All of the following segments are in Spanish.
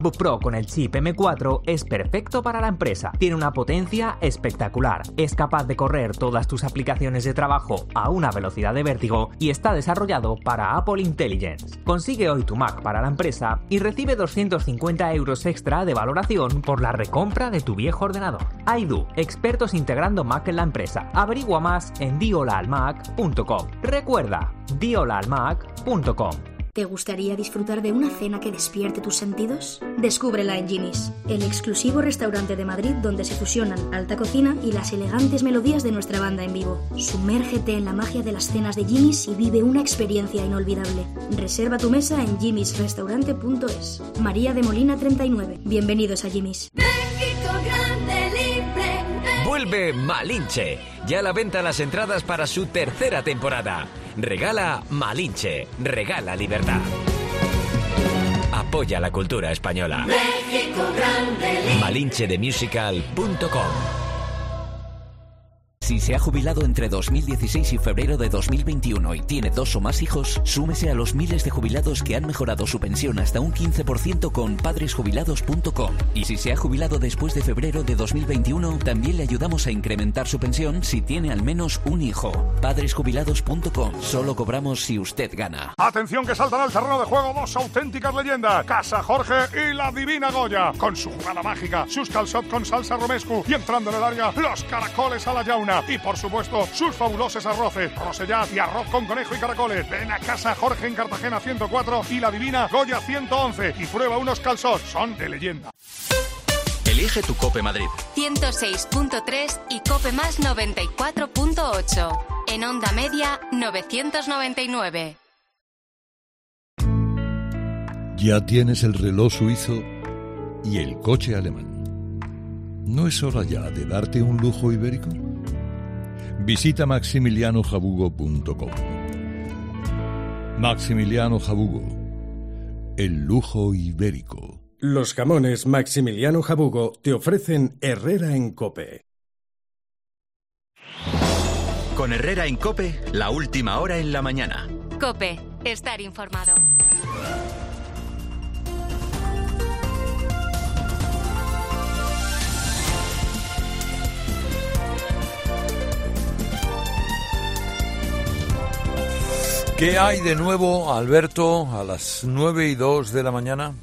MacBook Pro con el chip M4 es perfecto para la empresa. Tiene una potencia espectacular, es capaz de correr todas tus aplicaciones de trabajo a una velocidad de vértigo y está desarrollado para Apple Intelligence. Consigue hoy tu Mac para la empresa y recibe 250 € extra de valoración por la recompra de tu viejo ordenador. Aidu, expertos integrando Mac en la empresa. Averigua más en diolaalmac.com. Recuerda, diolaalmac.com. ¿Te gustaría disfrutar de una cena que despierte tus sentidos? Descúbrela en Jimmy's, el exclusivo restaurante de Madrid donde se fusionan alta cocina y las elegantes melodías de nuestra banda en vivo. Sumérgete en la magia de las cenas de Jimmy's y vive una experiencia inolvidable. Reserva tu mesa en jimmysrestaurante.es. María de Molina 39. Bienvenidos a Jimmy's. México grande, libre. Vuelve Malinche. Ya a la venta las entradas para su tercera temporada. Regala Malinche. Regala libertad. Apoya la cultura española. México grande, libre. malinchedemusical.com. Si se ha jubilado entre 2016 y febrero de 2021 y tiene 2 o más hijos, súmese a los miles de jubilados que han mejorado su pensión hasta un 15% con padresjubilados.com. Y si se ha jubilado después de febrero de 2021, también le ayudamos a incrementar su pensión si tiene al menos un hijo. Padresjubilados.com. Solo cobramos si usted gana. Atención que saltan al terreno de juego 2 auténticas leyendas. Casa Jorge y la Divina Goya. Con su jugada mágica, sus calçot con salsa romescu y entrando en el área, los caracoles a la llauna. Y por supuesto, sus fabulosos arroces, rosellat y arroz con conejo y caracoles. Ven a Casa Jorge en Cartagena 104 y la Divina Goya 111 y prueba unos calçots, son de leyenda. Elige tu Cope Madrid. 106.3 y Cope Más 94.8. En onda media 999. Ya tienes el reloj suizo y el coche alemán. ¿No es hora ya de darte un lujo ibérico? Visita maximilianojabugo.com. Maximiliano Jabugo, el lujo ibérico. Los jamones Maximiliano Jabugo te ofrecen Herrera en COPE. Con Herrera en COPE, la última hora en la mañana. COPE, estar informado. ¿Qué hay de nuevo, Alberto, a las 9:02 de la mañana?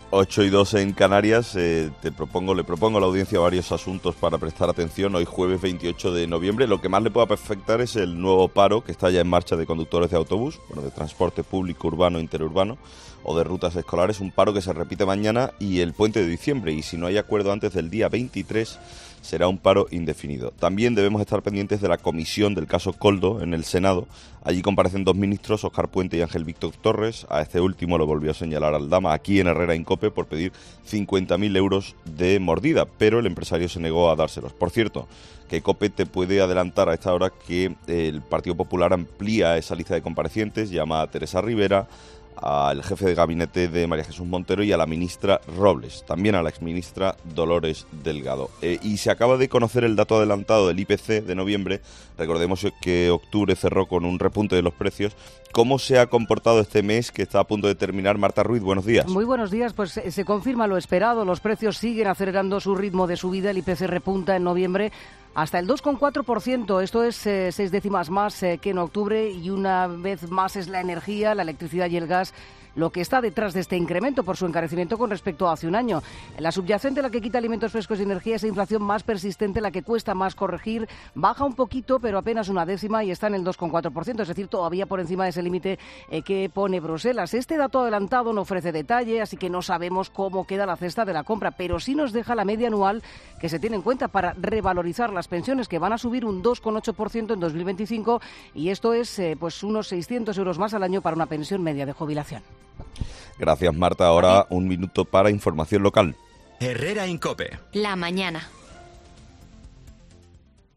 8:02 en Canarias. Le propongo a la audiencia varios asuntos para prestar atención. Hoy jueves 28 de noviembre. Lo que más le puede afectar es el nuevo paro que está ya en marcha de conductores de autobús, de transporte público urbano e interurbano o de rutas escolares. Un paro que se repite mañana y el puente de diciembre. Y si no hay acuerdo antes del día 23... será un paro indefinido. También debemos estar pendientes de la comisión del caso Koldo en el Senado. Allí comparecen 2 ministros, Óscar Puente y Ángel Víctor Torres. A este último lo volvió a señalar Aldama aquí en Herrera en COPE por pedir 50.000 euros de mordida, pero el empresario se negó a dárselos. Por cierto, que COPE te puede adelantar a esta hora que el Partido Popular amplía esa lista de comparecientes, llama a Teresa Rivera, al jefe de gabinete de María Jesús Montero y a la ministra Robles, también a la exministra Dolores Delgado. Y se acaba de conocer el dato adelantado del IPC de noviembre. Recordemos que octubre cerró con un repunte de los precios. ¿Cómo se ha comportado este mes que está a punto de terminar? Marta Ruiz, buenos días. Muy buenos días, pues se confirma lo esperado. Los precios siguen acelerando su ritmo de subida. El IPC repunta en noviembre hasta el 2,4%. Esto es 6 décimas más que en octubre y una vez más es la energía, la electricidad y el gas lo que está detrás de este incremento por su encarecimiento con respecto a hace un año. La subyacente, la que quita alimentos frescos y energía, es la inflación más persistente, la que cuesta más corregir. Baja un poquito, pero apenas una décima y está en el 2,4%, es decir, todavía por encima de ese límite que pone Bruselas. Este dato adelantado no ofrece detalle, así que no sabemos cómo queda la cesta de la compra, pero sí nos deja la media anual que se tiene en cuenta para revalorizar las pensiones, que van a subir un 2,8% en 2025, y esto es pues unos 600 euros más al año para una pensión media de jubilación. Gracias, Marta. Ahora un minuto para información local. Herrera en COPE. La mañana.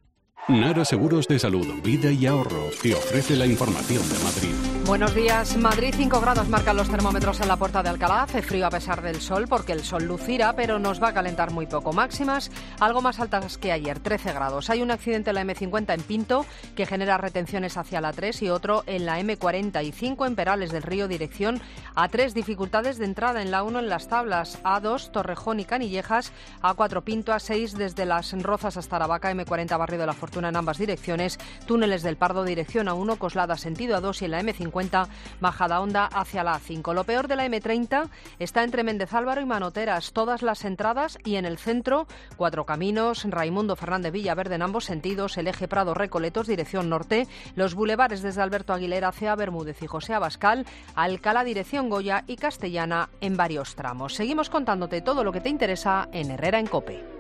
Nara Seguros de Salud, Vida y Ahorro te ofrece la información de Madrid. Buenos días. Madrid, 5 grados marcan los termómetros en la Puerta de Alcalá. Hace frío a pesar del sol, porque el sol lucirá, pero nos va a calentar muy poco. Máximas algo más altas que ayer, 13 grados. Hay un accidente en la M50 en Pinto que genera retenciones hacia la 3 y otro en la M45 en Perales del Río, dirección A3. Dificultades de entrada en la 1 en Las Tablas, A2 Torrejón y Canillejas, A4 Pinto, A6 desde Las Rozas hasta Aravaca, M40 Barrio de la Fortuna en ambas direcciones, túneles del Pardo dirección A1, Coslada sentido A2 y en la M50 bajada Honda hacia la A5. Lo peor de la M30 está entre Méndez Álvaro y Manoteras, todas las entradas, y en el centro, Cuatro Caminos, Raimundo Fernández Villaverde en ambos sentidos, el eje Prado Recoletos dirección norte, los bulevares desde Alberto Aguilera hacia Bermúdez y José Abascal, Alcalá dirección Goya y Castellana en varios tramos. Seguimos contándote todo lo que te interesa en Herrera en COPE.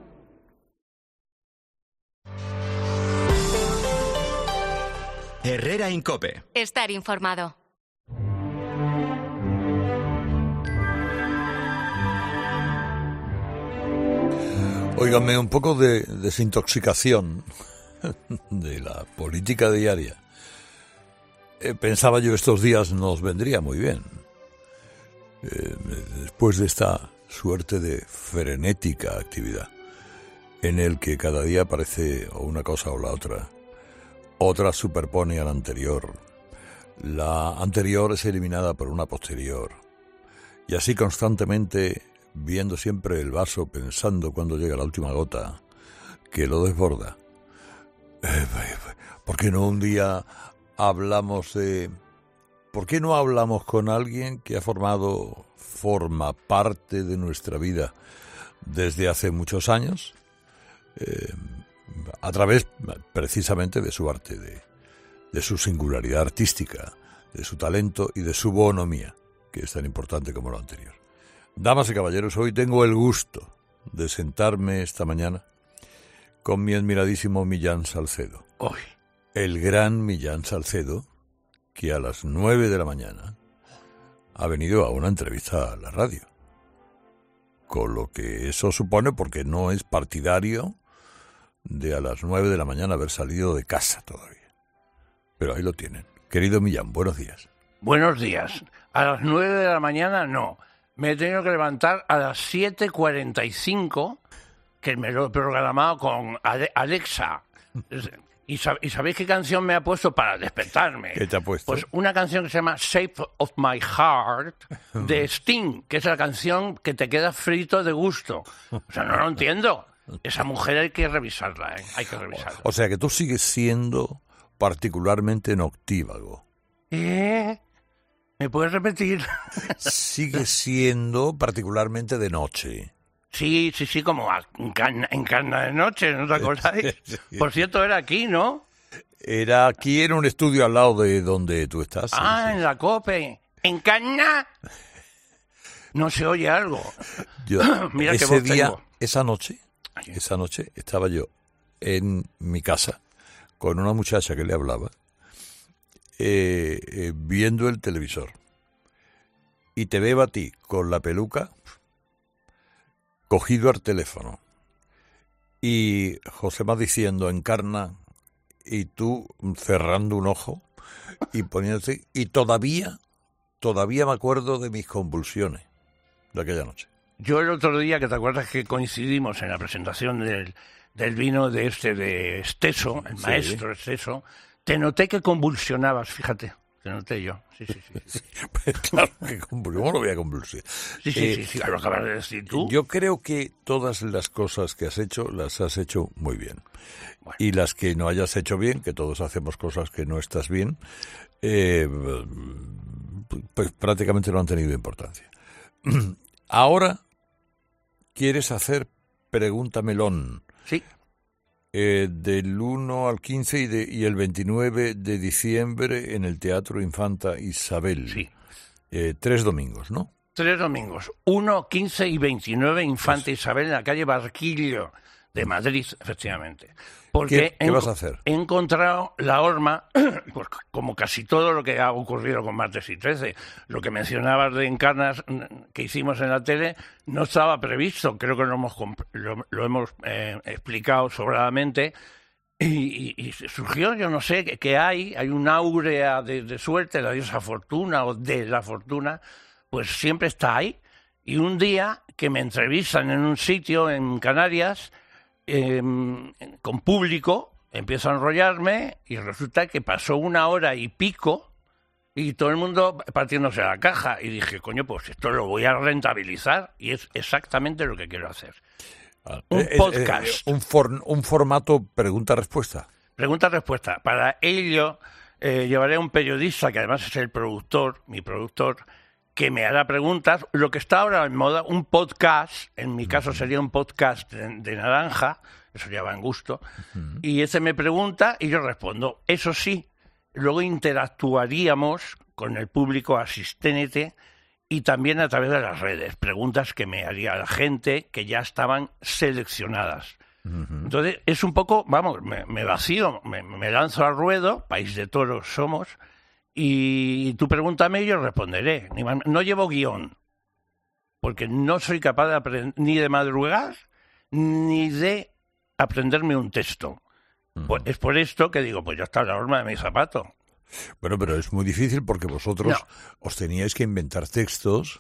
Herrera en COPE. Estar informado. Óigame, un poco de desintoxicación de la política diaria. Pensaba yo estos días nos vendría muy bien. Después de esta suerte de frenética actividad, en el que cada día aparece o una cosa o la otra. Otra superpone a la anterior. La anterior es eliminada por una posterior. Y así constantemente, viendo siempre el vaso, pensando cuando llega la última gota, que lo desborda. ¿Por qué no un día hablamos de... ¿Por qué no hablamos con alguien que forma parte de nuestra vida desde hace muchos años? A través precisamente de su arte, de su singularidad artística, de su talento y de su bonomía, que es tan importante como lo anterior. Damas y caballeros, hoy tengo el gusto de sentarme esta mañana con mi admiradísimo Millán Salcedo. Hoy. El gran Millán Salcedo, que a las 9 de la mañana ha venido a una entrevista a la radio. Con lo que eso supone, porque no es partidario de a las 9 de la mañana haber salido de casa todavía. Pero ahí lo tienen. Querido Millán, buenos días. Buenos días. A las 9 de la mañana no. Me he tenido que levantar a las 7:45, que me lo he programado con Alexa. ¿Y sabéis qué canción me ha puesto para despertarme? ¿Qué te ha puesto? Pues una canción que se llama Shape of My Heart, de Sting, que es la canción que te queda frito de gusto. O sea, no lo entiendo. Esa mujer hay que revisarla, ¿eh? Hay que revisarla. O sea, que tú sigues siendo particularmente noctívago. ¿Me puedes repetir? Sigues siendo particularmente de noche. Sí, como en Carna de Noche, ¿no te acordáis? Sí. Por cierto, era aquí, ¿no? Era aquí en un estudio al lado de donde tú estás. Sí. En la COPE. ¿En Carna? No se oye algo. Mira ese qué voz día, tengo. Esa noche estaba yo en mi casa con una muchacha que le hablaba, viendo el televisor. Y te veo a ti con la peluca cogido al teléfono. Y Josema diciendo encarna y tú cerrando un ojo y poniéndote... Y todavía me acuerdo de mis convulsiones de aquella noche. Yo el otro día, que te acuerdas que coincidimos en la presentación del vino de Esteso, el maestro Esteso, te noté que convulsionabas, fíjate, te noté yo. Sí. Pues claro que ¿cómo lo voy a convulsionar? Sí, lo acabas de decir tú. Yo creo que todas las cosas que has hecho, las has hecho muy bien. Bueno. Y las que no hayas hecho bien, que todos hacemos cosas que no estás bien, pues prácticamente no han tenido importancia. Ahora quieres hacer Pregunta Melón. Sí. Del 1 al 15 y el 29 de diciembre en el Teatro Infanta Isabel. Sí. 3 domingos, ¿no? 3 domingos. 1, 15 y 29 Infanta Isabel en la calle Barquillo de Madrid, efectivamente. Porque ¿Qué vas a hacer? He encontrado la horma, pues como casi todo lo que ha ocurrido con Martes y 13. Lo que mencionabas de Encarnas que hicimos en la tele no estaba previsto. Creo que lo hemos explicado sobradamente. Y surgió, yo no sé, que hay un áurea de suerte, la diosa Fortuna o de la fortuna, pues siempre está ahí. Y un día que me entrevistan en un sitio en Canarias, con público, empiezo a enrollarme y resulta que pasó 1 hora y pico y todo el mundo partiéndose la caja. Y dije, coño, pues esto lo voy a rentabilizar y es exactamente lo que quiero hacer. Un podcast. Un formato pregunta-respuesta. Pregunta-respuesta. Para ello llevaré a un periodista que además es el productor, mi productor, que me hará preguntas. Lo que está ahora en moda, un podcast, en mi caso sería un podcast de naranja, eso ya va en gusto, y ese me pregunta y yo respondo. Eso sí, luego interactuaríamos con el público asistente y también a través de las redes, preguntas que me haría la gente que ya estaban seleccionadas. Entonces es un poco, vamos, me vacío, me lanzo al ruedo, país de toros somos, y tú pregúntame y yo responderé. No llevo guión, porque no soy capaz de aprender ni de madrugar ni de aprenderme un texto. Pues es por esto que digo, pues ya está la horma de mi zapato. Bueno, pero es muy difícil porque vosotros os teníais que inventar textos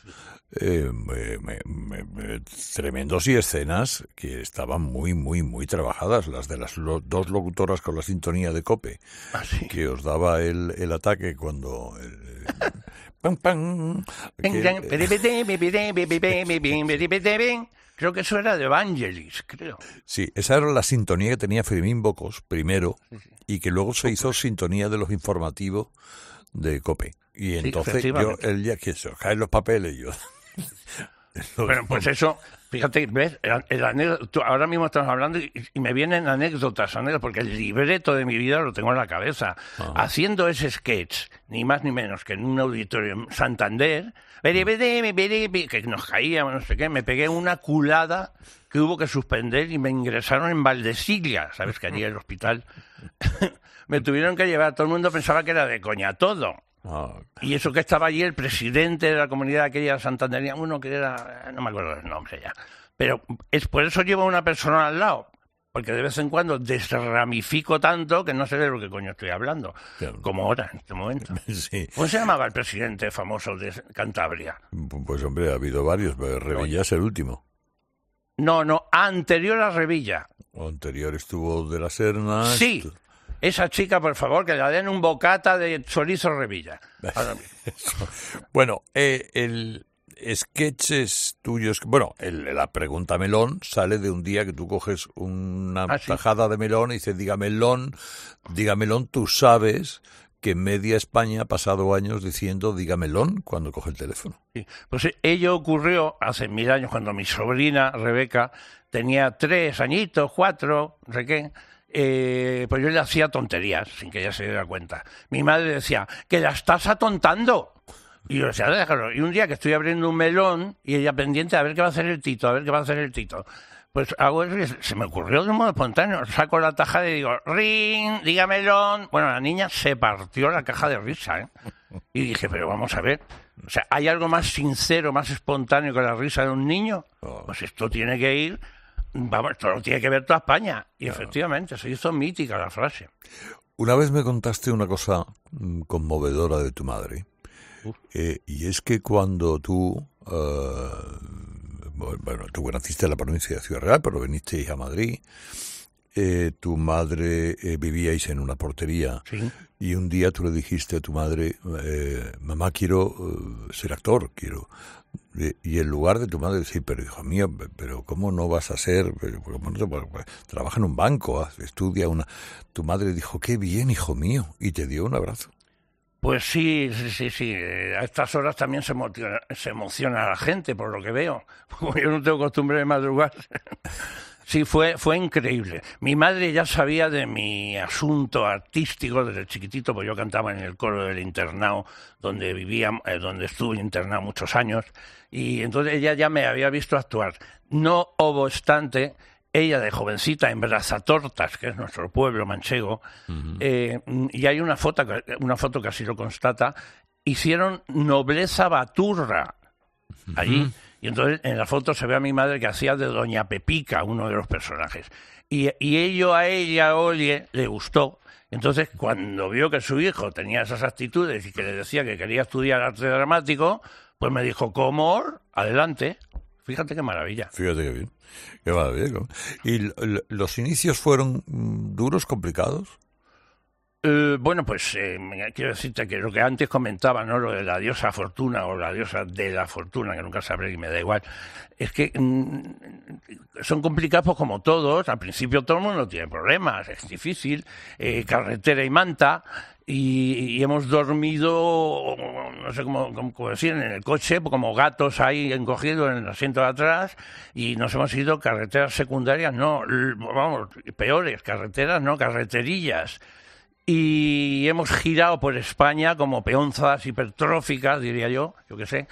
tremendos y escenas que estaban muy, muy, muy trabajadas. Las de las dos locutoras con la sintonía de COPE, que os daba el ataque cuando... ¡pam, pam! Creo que eso era de Evangelis, creo. Sí, esa era la sintonía que tenía Fermín Bocos primero y que luego se hizo sintonía de los informativos de COPE. Y entonces él ya que se os caen los papeles yo... Bueno, pues eso, fíjate, ¿ves? Ahora mismo estamos hablando y me vienen anécdotas, porque el libreto de mi vida lo tengo en la cabeza. Haciendo ese sketch, ni más ni menos que en un auditorio en Santander, que nos caíamos, no sé qué, me pegué una culada que hubo que suspender y me ingresaron en Valdesilla, ¿sabes? Que allí el hospital me tuvieron que llevar, todo el mundo pensaba que era de coña todo. Y eso que estaba allí el presidente de la comunidad aquella santandereana, uno que era, no me acuerdo del nombre ya, pero es por eso llevo a una persona al lado, porque de vez en cuando desramifico tanto que no sé de lo que coño estoy hablando, como ahora en este momento. Sí. ¿Cómo se llamaba el presidente famoso de Cantabria? Pues hombre, ha habido varios, pero Revilla es el último. No, anterior a Revilla. Anterior estuvo de la Serna. Sí. Esa chica, por favor, que la den un bocata de chorizo Revilla. Bueno, el sketches tuyos... Bueno, la pregunta melón sale de un día que tú coges una tajada de melón y dices, dígamelón, tú sabes que en media España ha pasado años diciendo dígamelón cuando coge el teléfono. Sí. Pues ello ocurrió hace 1000 años cuando mi sobrina, Rebeca, tenía 3 añitos, 4, no sé qué... pues yo le hacía tonterías sin que ella se diera cuenta. Mi madre decía, que la estás atontando. Y yo decía, déjalo. Y un día que estoy abriendo un melón y ella pendiente a ver qué va a hacer el Tito, pues hago eso y se me ocurrió de un modo espontáneo. Saco la tajada y digo, ring, dígamelón. Bueno, la niña se partió la caja de risa, ¿eh? Y dije, pero vamos a ver, o sea, ¿hay algo más sincero, más espontáneo que la risa de un niño? Pues esto tiene que ir... Vamos, esto lo tiene que ver toda España. Y efectivamente, se hizo mítica la frase. Una vez me contaste una cosa conmovedora de tu madre. Y es que cuando tú... tú naciste en la provincia de Ciudad Real, pero vinisteis a Madrid. Tu madre vivíais en una portería. Sí. Y un día tú le dijiste a tu madre, mamá, quiero ser actor, quiero... Y en lugar de tu madre decir, pero hijo mío, pero ¿cómo no vas a ser? ¿Cómo no trabaja en un banco, estudia una... Tu madre dijo, qué bien, hijo mío, y te dio un abrazo. Pues sí. A estas horas también se emociona la gente, por lo que veo. Como yo no tengo costumbre de madrugar. Sí, fue increíble. Mi madre ya sabía de mi asunto artístico desde chiquitito, porque yo cantaba en el coro del internado donde vivía, donde estuve internado muchos años, y entonces ella ya me había visto actuar. No obstante, ella de jovencita en Brazatortas, que es nuestro pueblo manchego, y hay una foto que así lo constata, hicieron Nobleza Baturra allí. Y entonces en la foto se ve a mi madre que hacía de Doña Pepica, uno de los personajes. Y a ella, oye, le gustó. Entonces, cuando vio que su hijo tenía esas actitudes y que le decía que quería estudiar arte dramático, pues me dijo, ¿cómo? Adelante. Fíjate qué maravilla. Fíjate qué bien. Qué maravilla. ¿Y los inicios fueron duros, complicados? Bueno, pues quiero decirte que lo que antes comentaba, ¿no? Lo de la diosa Fortuna o la diosa de la Fortuna, que nunca sabré y me da igual, es que son complicados pues, como todos. Al principio todo el mundo tiene problemas, es difícil, carretera y manta, y hemos dormido, no sé cómo decir, en el coche, como gatos ahí encogidos en el asiento de atrás, y nos hemos ido carreteras secundarias, no, vamos, peores, carreteras, no, carreterillas. Y hemos girado por España como peonzas hipertróficas, diría yo qué sé,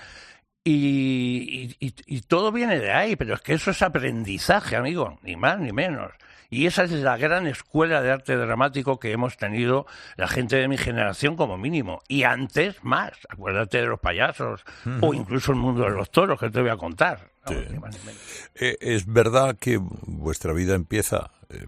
y todo viene de ahí, pero es que eso es aprendizaje, amigo, ni más ni menos. Y esa es la gran escuela de arte dramático que hemos tenido la gente de mi generación como mínimo. Y antes más, acuérdate de los payasos, o incluso el mundo de los toros, que te voy a contar. Sí. Ni más ni menos. Es verdad que vuestra vida empieza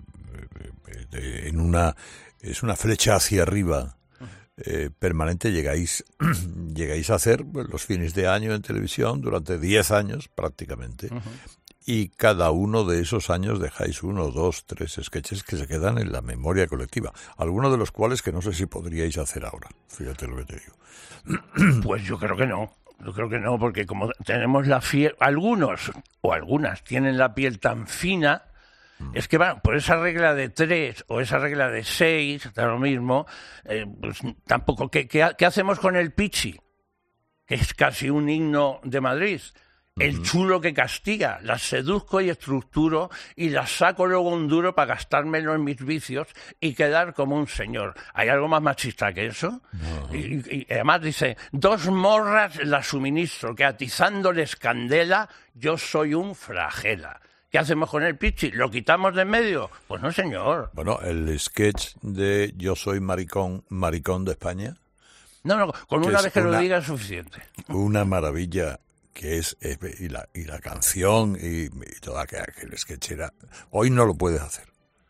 es una flecha hacia arriba permanente. Llegáis a hacer los fines de año en televisión durante 10 años prácticamente. Y cada uno de esos años dejáis 1, 2, 3 sketches que se quedan en la memoria colectiva. Algunos de los cuales que no sé si podríais hacer ahora. Fíjate lo que te digo. Pues yo creo que no. Yo creo que no, porque como tenemos la piel, algunos o algunas tienen la piel tan fina, es que bueno, por esa regla de 3 o esa regla de 6, da lo mismo, pues tampoco. ¿Qué hacemos con el Pichi? Que es casi un himno de Madrid. El chulo que castiga, las seduzco y estructuro y las saco luego un duro para gastármelo en mis vicios y quedar como un señor. ¿Hay algo más machista que eso? Y además dice, 2 morras las suministro, que atizándoles candela, yo soy un flagela. ¿Qué hacemos con el Pichi? ¿Lo quitamos de en medio? Pues no, señor. Bueno, el sketch de Yo soy maricón de España. No, con una vez que lo diga es suficiente. Una maravilla. Que es y la canción y todo aquel sketch era. Hoy no lo puedes hacer.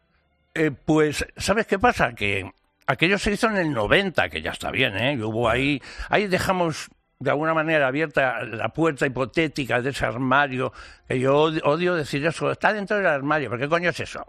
Pues, ¿sabes qué pasa? Que aquello se hizo en el 90, que ya está bien, ¿eh? Y hubo ahí dejamos de alguna manera abierta la puerta hipotética de ese armario, que yo odio decir eso, está dentro del armario, ¿pero qué coño es eso?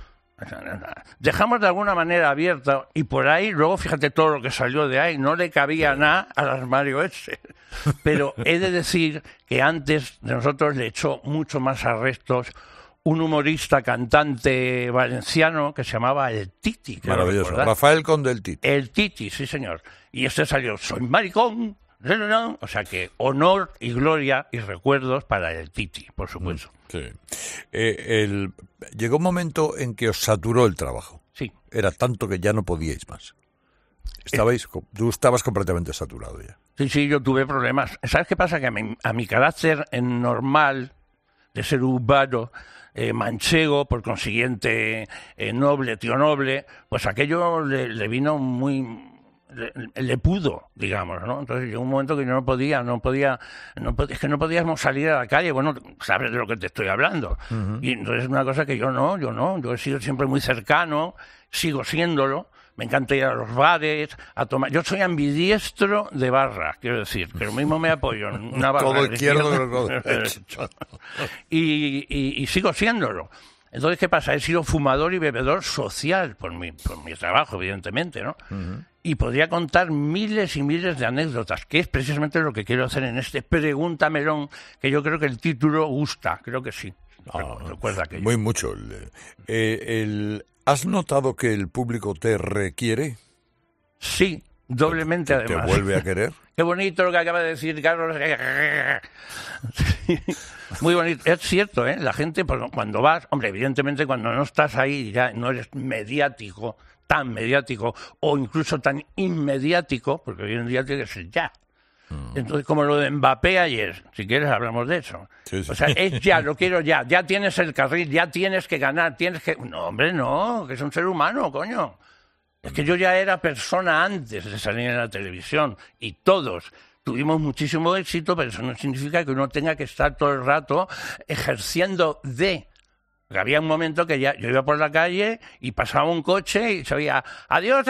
Dejamos de alguna manera abierta y por ahí, luego fíjate todo lo que salió de ahí, no le cabía nada al armario ese. Pero he de decir que antes de nosotros le echó mucho más arrestos un humorista cantante valenciano que se llamaba El Titi. Maravilloso, Rafael Conde El Titi. El Titi, sí señor. Y este salió, soy maricón. O sea que honor y gloria y recuerdos para El Titi, por supuesto. Sí. Llegó un momento en que os saturó el trabajo. Sí. Era tanto que ya no podíais más. Tú estabas completamente saturado ya. Sí, yo tuve problemas. ¿Sabes qué pasa? Que a mi carácter normal, de ser urbano, manchego, por consiguiente noble, tío noble, pues aquello le vino muy... Le pudo, digamos, ¿no? Entonces llegó un momento que yo no podía, es que no podíamos salir a la calle, bueno, sabes de lo que te estoy hablando. Y entonces es una cosa que yo he sido siempre muy cercano, sigo siéndolo, me encanta ir a los bares, a tomar, yo soy ambidiestro de barra, quiero decir, que lo mismo me apoyo en una barra. Todo izquierdo, derecho. Y sigo siéndolo. Entonces, ¿qué pasa? He sido fumador y bebedor social por mi trabajo, evidentemente, ¿no? Y podría contar miles y miles de anécdotas, que es precisamente lo que quiero hacer en este Pregúntamelón, que yo creo que el título gusta, creo que sí. Recuerda que muy mucho. ¿Has notado que el público te requiere? Sí, doblemente además. ¿Te vuelve a querer? Qué bonito lo que acaba de decir Carlos. Sí, muy bonito. Es cierto, ¿eh? La gente, pues, cuando vas, hombre, evidentemente cuando no estás ahí, ya no eres mediático, tan mediático, o incluso tan inmediático, porque hoy en día tiene que ser ya. Entonces, como lo de Mbappé ayer, si quieres hablamos de eso. Sí. O sea, es ya, lo quiero ya tienes el carril, ya tienes que ganar, No, hombre, no, que es un ser humano, coño. Es que yo ya era persona antes de salir en la televisión y todos tuvimos muchísimo éxito, pero eso no significa que uno tenga que estar todo el rato ejerciendo de... Porque había un momento que ya yo iba por la calle y pasaba un coche y se oía ¡Adiós,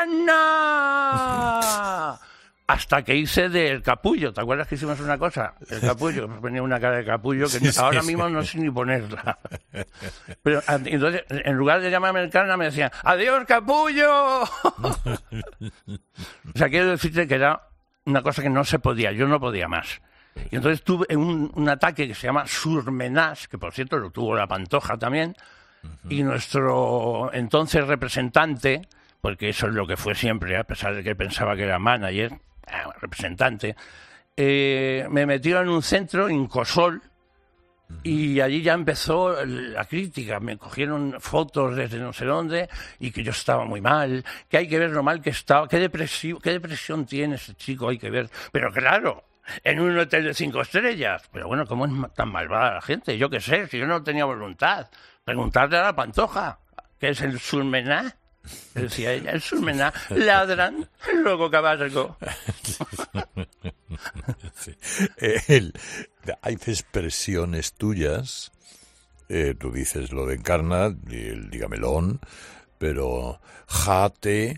Encarna! Hasta que hice del capullo. ¿Te acuerdas que hicimos una cosa? El capullo. Me ponía una cara de capullo que ahora mismo no sé ni ponerla. Pero entonces, en lugar de llamarme Encarna, me decían ¡Adiós, capullo! O sea, quiero decirte que era una cosa que no se podía. Yo no podía más. Y entonces tuve un ataque que se llama surmenage, que por cierto lo tuvo la Pantoja también, y nuestro entonces representante, porque eso es lo que fue siempre, a pesar de que pensaba que era manager, representante, me metió en un centro, Incosol, y allí ya empezó la crítica. Me cogieron fotos desde no sé dónde y que yo estaba muy mal, que hay que ver lo mal que estaba, qué depresión tiene ese chico, hay que ver. Pero claro, en un hotel de 5 estrellas. Pero bueno, ¿cómo es tan malvada la gente? Yo qué sé, si yo no tenía voluntad. Preguntarle a la Pantoja, ¿qué es el surmenage? Decía ella, el surmenage, ladran, luego caballo. Sí. Hay expresiones tuyas, tú dices lo de Encarna, el digamelón, pero jate,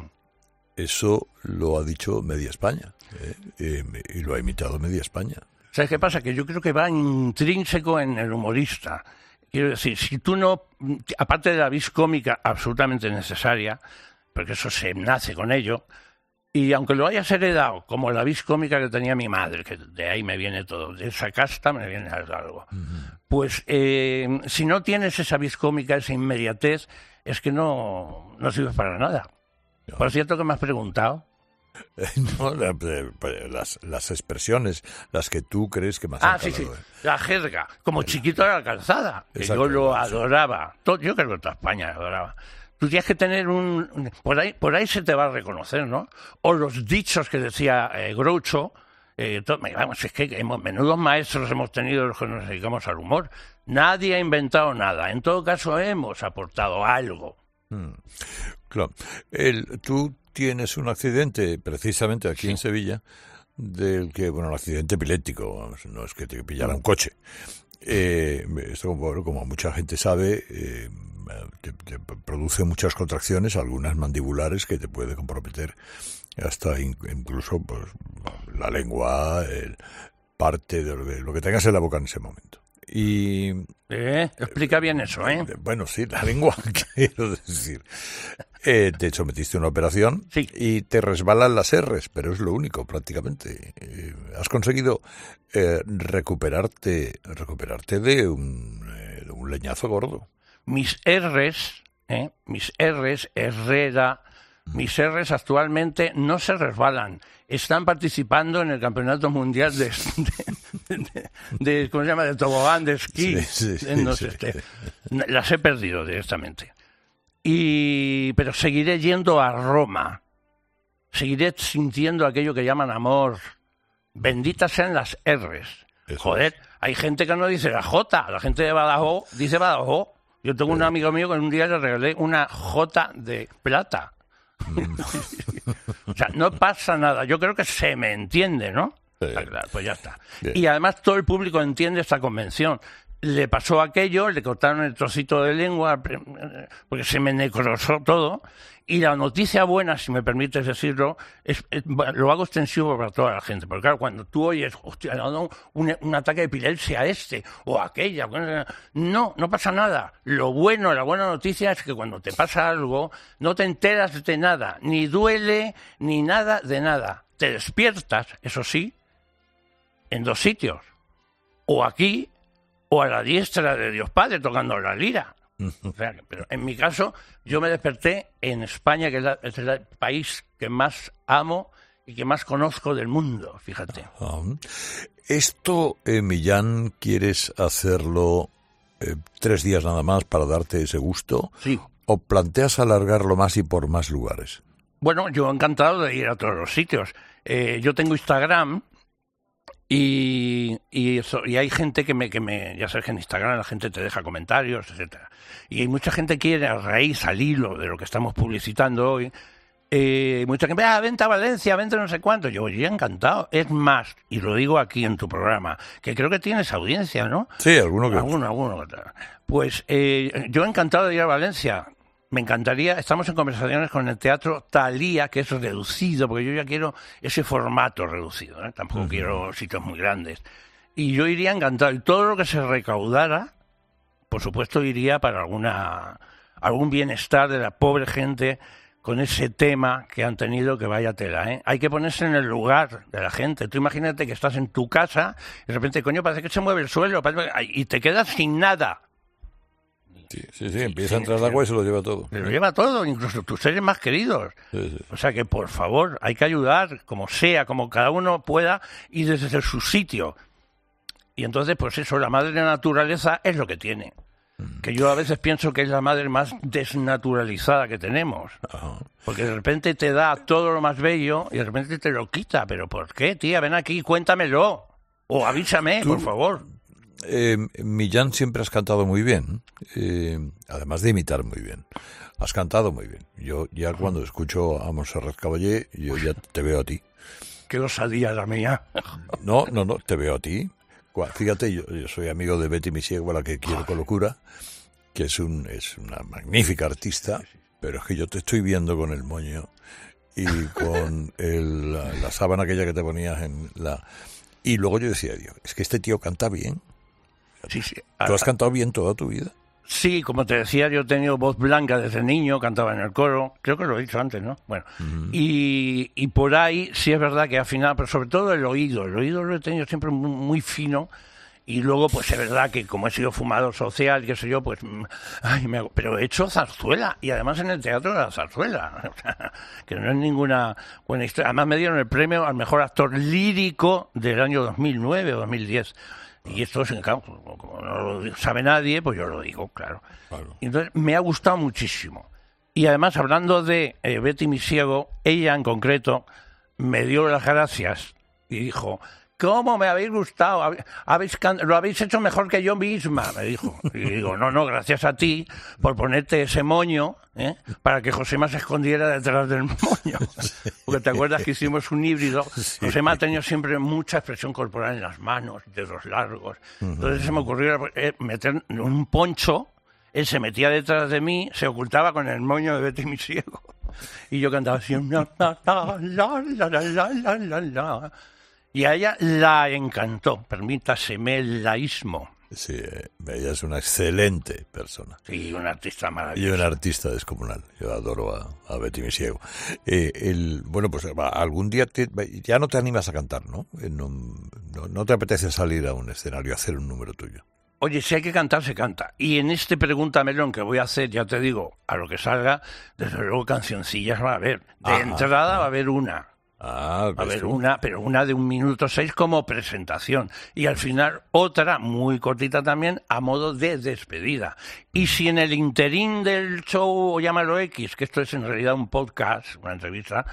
eso lo ha dicho media España, y lo ha imitado media España. ¿Sabes qué pasa? Que yo creo que va intrínseco en el humorista. Quiero decir, si tú no, aparte de la vis cómica absolutamente necesaria, porque eso se nace con ello, y aunque lo hayas heredado, como la vis cómica que tenía mi madre, que de ahí me viene todo, de esa casta me viene algo, pues si no tienes esa vis cómica, esa inmediatez, es que no sirves para nada. No. Por cierto, que me has preguntado. No, las expresiones, las que tú crees que más han calado. Sí. La jerga, como Chiquito de la Calzada, que yo lo adoraba. Yo creo que toda España lo adoraba. Tú tienes que tener por ahí se te va a reconocer, ¿no? O los dichos que decía Groucho. Vamos, es que menudos maestros hemos tenido los que nos dedicamos al humor. Nadie ha inventado nada. En todo caso, hemos aportado algo. Claro. Tú tienes un accidente, precisamente aquí en Sevilla, del que, el accidente epiléptico, no es que te pillara un coche. Esto, como mucha gente sabe, te produce muchas contracciones, algunas mandibulares, que te puede comprometer hasta incluso pues, la lengua, parte de lo que tengas en la boca en ese momento. Y explica bien eso, ¿eh? Bueno, sí, la lengua, quiero decir. Te sometiste a una operación y te resbalan las R's, pero es lo único prácticamente. Has conseguido recuperarte de un leñazo gordo. Mis R's, Herrera, mis R's actualmente no se resbalan. Están participando en el Campeonato Mundial de ¿cómo se llama? De tobogán de esquí. Las he perdido directamente. Pero seguiré yendo a Roma. Seguiré sintiendo aquello que llaman amor. Benditas sean las R's. Joder, hay gente que no dice la J. La gente de Badajoz dice Badajoz. Yo tengo un amigo mío que un día le regalé una J de plata. O sea, no pasa nada. Yo creo que se me entiende, ¿no? Claro, pues ya está. Bien. Y además todo el público entiende esta convención. Le pasó aquello, le cortaron el trocito de lengua porque se me necrosó todo. Y la noticia buena, si me permites decirlo, lo hago extensivo para toda la gente. Porque claro, cuando tú oyes, hostia, un ataque de epilepsia o aquella, no pasa nada. La buena noticia es que cuando te pasa algo, no te enteras de nada, ni duele, ni nada de nada. Te despiertas, eso sí, en 2 sitios. O aquí, o a la diestra de Dios Padre tocando la lira. O sea, pero en mi caso, yo me desperté en España, que es el país que más amo y que más conozco del mundo, fíjate. Esto, Millán, ¿quieres hacerlo 3 días nada más para darte ese gusto? Sí. ¿O planteas alargarlo más y por más lugares? Bueno, yo encantado de ir a todos los sitios. Yo tengo Instagram. Y hay gente que me ya sabes que en Instagram la gente te deja comentarios, etcétera. Y hay mucha gente que quiere, a raíz, al hilo de lo que estamos publicitando hoy, mucha gente, vente a Valencia, vente no sé cuánto. Yo iría encantado. Es más, y lo digo aquí en tu programa, que creo que tienes audiencia, ¿no? Sí, alguno. Pues yo encantado de ir a Valencia. Me encantaría, estamos en conversaciones con el Teatro Thalía, que es reducido, porque yo ya quiero ese formato reducido, ¿eh? Tampoco quiero sitios muy grandes. Y yo iría encantado. Y todo lo que se recaudara, por supuesto, iría para algún bienestar de la pobre gente con ese tema que han tenido, que vaya tela, ¿eh? Hay que ponerse en el lugar de la gente. Tú imagínate que estás en tu casa y de repente, coño, parece que se mueve el suelo y te quedas sin nada. Sí, empieza a entrar el agua y se lo lleva todo. Se lo lleva todo, incluso tus seres más queridos. Sí. O sea que, por favor, hay que ayudar, como sea, como cada uno pueda, y desde su sitio. Y entonces, pues eso, la madre naturaleza es lo que tiene. Que yo a veces pienso que es la madre más desnaturalizada que tenemos. Porque de repente te da todo lo más bello y de repente te lo quita. ¿Pero por qué, tía? Ven aquí, cuéntamelo. O avísame, por favor. Millán, siempre has cantado muy bien, además de imitar muy bien. Has cantado muy bien. Yo ya cuando escucho a Montserrat Caballé, yo ya te veo a ti. Qué osadía la mía. No, te veo a ti. Fíjate, yo soy amigo de Betty Misiego, a la que quiero con locura, que es una magnífica artista, pero es que yo te estoy viendo con el moño y con la sábana aquella que te ponías en la... Y luego yo decía, Dios, es que este tío canta bien. Sí. ¿Tú has cantado bien toda tu vida? Sí, como te decía, yo he tenido voz blanca desde niño, cantaba en el coro, creo que lo he dicho antes, ¿no? Bueno, y por ahí sí es verdad que afinado, pero sobre todo el oído lo he tenido siempre muy fino, y luego pues es verdad que como he sido fumador social, qué sé yo, pues, pero he hecho zarzuela, y además en el teatro de la zarzuela, que no es ninguna buena historia. Además me dieron el premio al mejor actor lírico del año 2009 o 2010. Y esto es, como no lo sabe nadie, pues yo lo digo, claro. Y entonces me ha gustado muchísimo. Y además, hablando de Betty Misiego, ella en concreto me dio las gracias y dijo, ¿cómo me habéis gustado? Lo habéis hecho mejor que yo misma, me dijo. Y digo, no, gracias a ti por ponerte ese moño, para que Josema se escondiera detrás del moño. Porque te acuerdas que hicimos un híbrido. Josema ha tenido siempre mucha expresión corporal en las manos, dedos largos. Entonces se me ocurrió meter un poncho, él se metía detrás de mí, se ocultaba con el moño de Betty Misiego. Y yo cantaba así, la. Y a ella la encantó, permítaseme el laísmo. Sí, ella es una excelente persona. Sí, una artista maravillosa. Y una artista descomunal. Yo adoro a Betty Misiego. Bueno, pues algún día ya no te animas a cantar, ¿no? No te apetece salir a un escenario a hacer un número tuyo. Oye, si hay que cantar, se canta. Y en este Pregúntamelo que voy a hacer, ya te digo, a lo que salga, desde luego cancioncillas va a haber. De entrada va a haber una. A ver, pero una de 1 minuto 6 como presentación. Y al final otra muy cortita también a modo de despedida. Y si en el interín del show, o llámalo X, que esto es en realidad un podcast, una entrevista,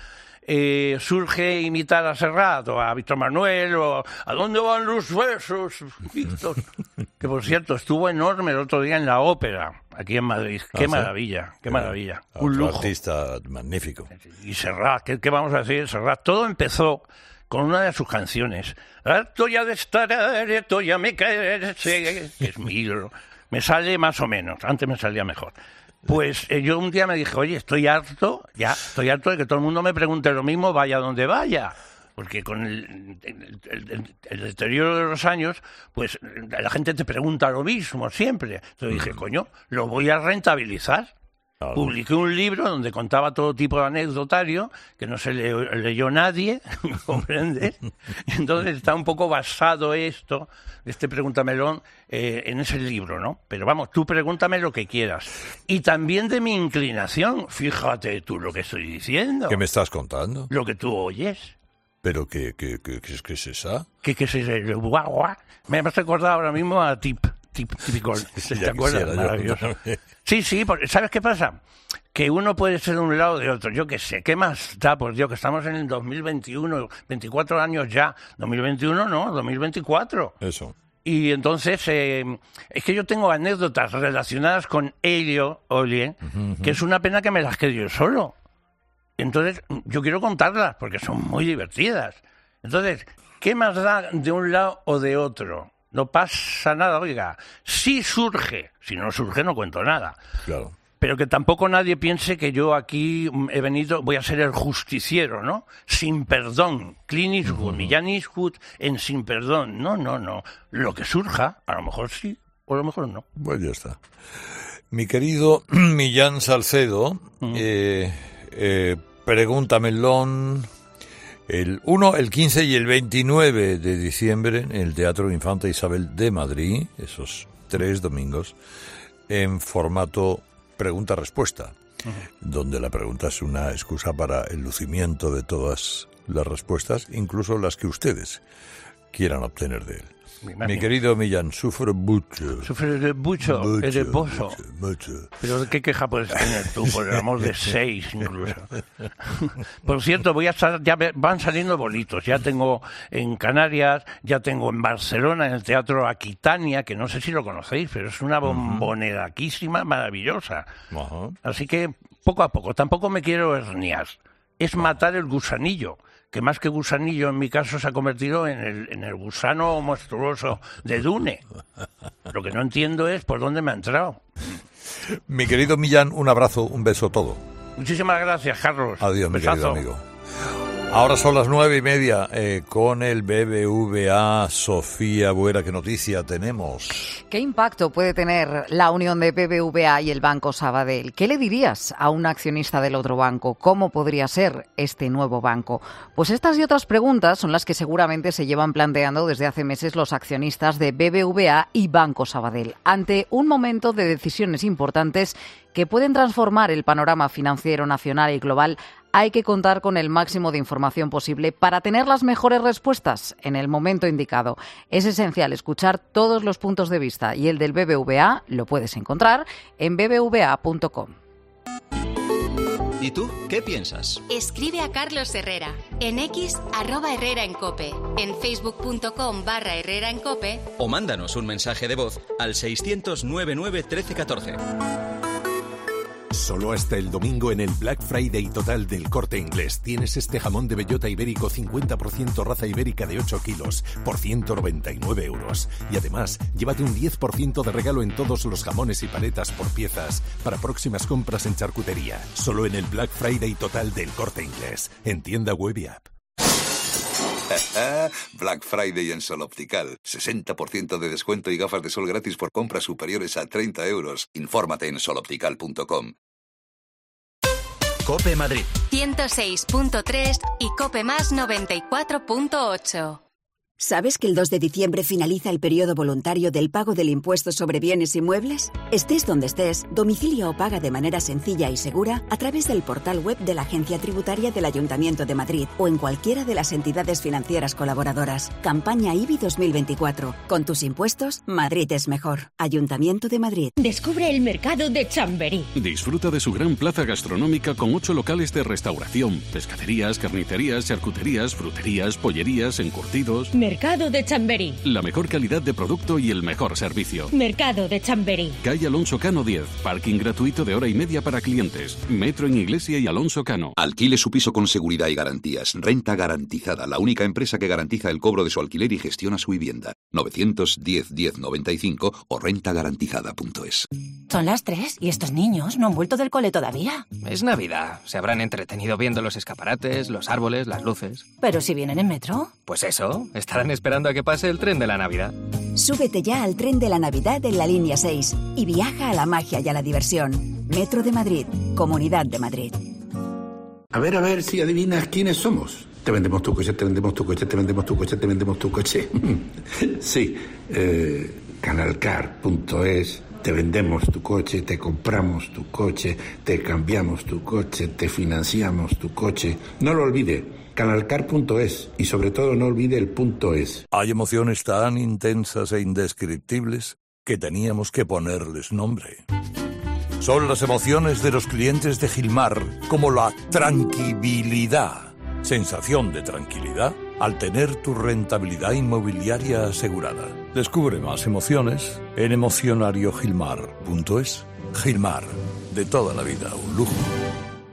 surge imitar a Serrat o a Víctor Manuel o ¿a dónde van los besos, Víctor? Que por cierto estuvo enorme el otro día en la ópera aquí en Madrid. Qué maravilla, qué maravilla. Un lujo. Artista magnífico. Y Serrat, ¿qué vamos a decir? Serrat, todo empezó con una de sus canciones. Harto ya de estar, harto ya me quedé, que es mi ídolo. Me sale más o menos, antes me salía mejor. Pues yo un día me dije, oye, estoy harto de que todo el mundo me pregunte lo mismo, vaya donde vaya. Porque con el deterioro de los años, pues la gente te pregunta lo mismo siempre. Entonces dije, coño, lo voy a rentabilizar. Claro. Publiqué un libro donde contaba todo tipo de anecdotario que no se leyó nadie, ¿comprendes? Y entonces está un poco basado esto, este Pregúntamelo, en ese libro, ¿no? Pero vamos, tú pregúntame lo que quieras. Y también de mi inclinación, fíjate tú lo que estoy diciendo. ¿Qué me estás contando? Lo que tú oyes. ¿Pero qué es esa? ¿Qué es ese? Guau. Me has recordado ahora mismo a Típico, ¿te acuerdas? Maravilloso. Sí, porque ¿sabes qué pasa? Que uno puede ser de un lado o de otro. Yo qué sé, ¿qué más da? Por Dios, que estamos en el 2021, 24 años ya. 2021 no, 2024. Eso. Y entonces, es que yo tengo anécdotas relacionadas con Elio Olie, que es una pena que me las quede yo solo. Entonces, yo quiero contarlas porque son muy divertidas. Entonces, ¿qué más da de un lado o de otro? No pasa nada, oiga. Sí surge. Si no surge, no cuento nada. Claro. Pero que tampoco nadie piense que yo aquí he venido, voy a ser el justiciero, ¿no? Sin perdón. Clint Eastwood, Millán Eastwood en Sin Perdón. No. Lo que surja, a lo mejor sí, o a lo mejor no. Pues ya está. Mi querido Millán Salcedo, pregúntamelo el 1, el 15 y el 29 de diciembre en el Teatro Infanta Isabel de Madrid, esos 3 domingos, en formato pregunta-respuesta, donde la pregunta es una excusa para el lucimiento de todas las respuestas, incluso las que ustedes quieran obtener de él. Mi querido Millán, sufre mucho. Sufre mucho, eres pozo. Mucho. Pero ¿qué queja puedes tener tú? Por el amor de 6 incluso. Por cierto, ya van saliendo bolitos. Ya tengo en Canarias, ya tengo en Barcelona, en el Teatro Aquitania, que no sé si lo conocéis, pero es una bomboneraquísima, maravillosa. Así que poco a poco, tampoco me quiero herniar. Es matar el gusanillo, que más que gusanillo en mi caso se ha convertido en el gusano monstruoso de Dune. Lo que no entiendo es por dónde me ha entrado. Mi querido Millán, un abrazo, un beso, todo. Muchísimas gracias, Carlos. Adiós, mi querido amigo. Ahora son las 9:30 con el BBVA. Sofía Buera, ¿qué noticia tenemos? ¿Qué impacto puede tener la unión de BBVA y el Banco Sabadell? ¿Qué le dirías a un accionista del otro banco? ¿Cómo podría ser este nuevo banco? Pues estas y otras preguntas son las que seguramente se llevan planteando desde hace meses los accionistas de BBVA y Banco Sabadell, ante un momento de decisiones importantes que pueden transformar el panorama financiero nacional y global. Hay que contar con el máximo de información posible para tener las mejores respuestas en el momento indicado. Es esencial escuchar todos los puntos de vista y el del BBVA lo puedes encontrar en bbva.com. ¿Y tú qué piensas? Escribe a Carlos Herrera en X @HerreraEnCope, en facebook.com/HerreraEnCope o mándanos un mensaje de voz al 600 99 13 14. Solo hasta el domingo en el Black Friday total del Corte Inglés tienes este jamón de bellota ibérico 50% raza ibérica de 8 kilos por 199 euros. Y además, llévate un 10% de regalo en todos los jamones y paletas por piezas para próximas compras en charcutería. Solo en el Black Friday total del Corte Inglés, en tienda web y app. Black Friday en Sol Optical. 60% de descuento y gafas de sol gratis por compras superiores a 30 euros. Infórmate en soloptical.com. COPE Madrid 106.3 y COPE Más 94.8. ¿Sabes que el 2 de diciembre finaliza el periodo voluntario del pago del impuesto sobre bienes inmuebles? Estés donde estés, domicilia o paga de manera sencilla y segura a través del portal web de la Agencia Tributaria del Ayuntamiento de Madrid o en cualquiera de las entidades financieras colaboradoras. Campaña IBI 2024. Con tus impuestos, Madrid es mejor. Ayuntamiento de Madrid. Descubre el mercado de Chamberí. Disfruta de su gran plaza gastronómica con 8 locales de restauración, pescaderías, carnicerías, charcuterías, fruterías, pollerías, encurtidos. Mercado de Chamberí. La mejor calidad de producto y el mejor servicio. Mercado de Chamberí. Calle Alonso Cano 10. Parking gratuito de 1:30 para clientes. Metro en Iglesia y Alonso Cano. Alquile su piso con seguridad y garantías. Renta Garantizada, la única empresa que garantiza el cobro de su alquiler y gestiona su vivienda. 910 1095 o rentagarantizada.es. Son las 3 y estos niños no han vuelto del cole todavía. Es Navidad. Se habrán entretenido viendo los escaparates, los árboles, las luces. Pero si vienen en metro. Pues eso, estarán esperando a que pase el tren de la Navidad. Súbete ya al tren de la Navidad en la línea 6 y viaja a la magia y a la diversión. Metro de Madrid, Comunidad de Madrid. A ver si adivinas quiénes somos. Te vendemos tu coche, te vendemos tu coche, te vendemos tu coche, te vendemos tu coche. Sí, canalcar.es. Te vendemos tu coche, te compramos tu coche, te cambiamos tu coche, te financiamos tu coche. No lo olvide, canalcar.es y sobre todo no olvide el .es. Hay emociones tan intensas e indescriptibles que teníamos que ponerles nombre. Son las emociones de los clientes de Gilmar, como la tranquilidad. Sensación de tranquilidad al tener tu rentabilidad inmobiliaria asegurada. Descubre más emociones en emocionariogilmar.es. Gilmar, de toda la vida, un lujo.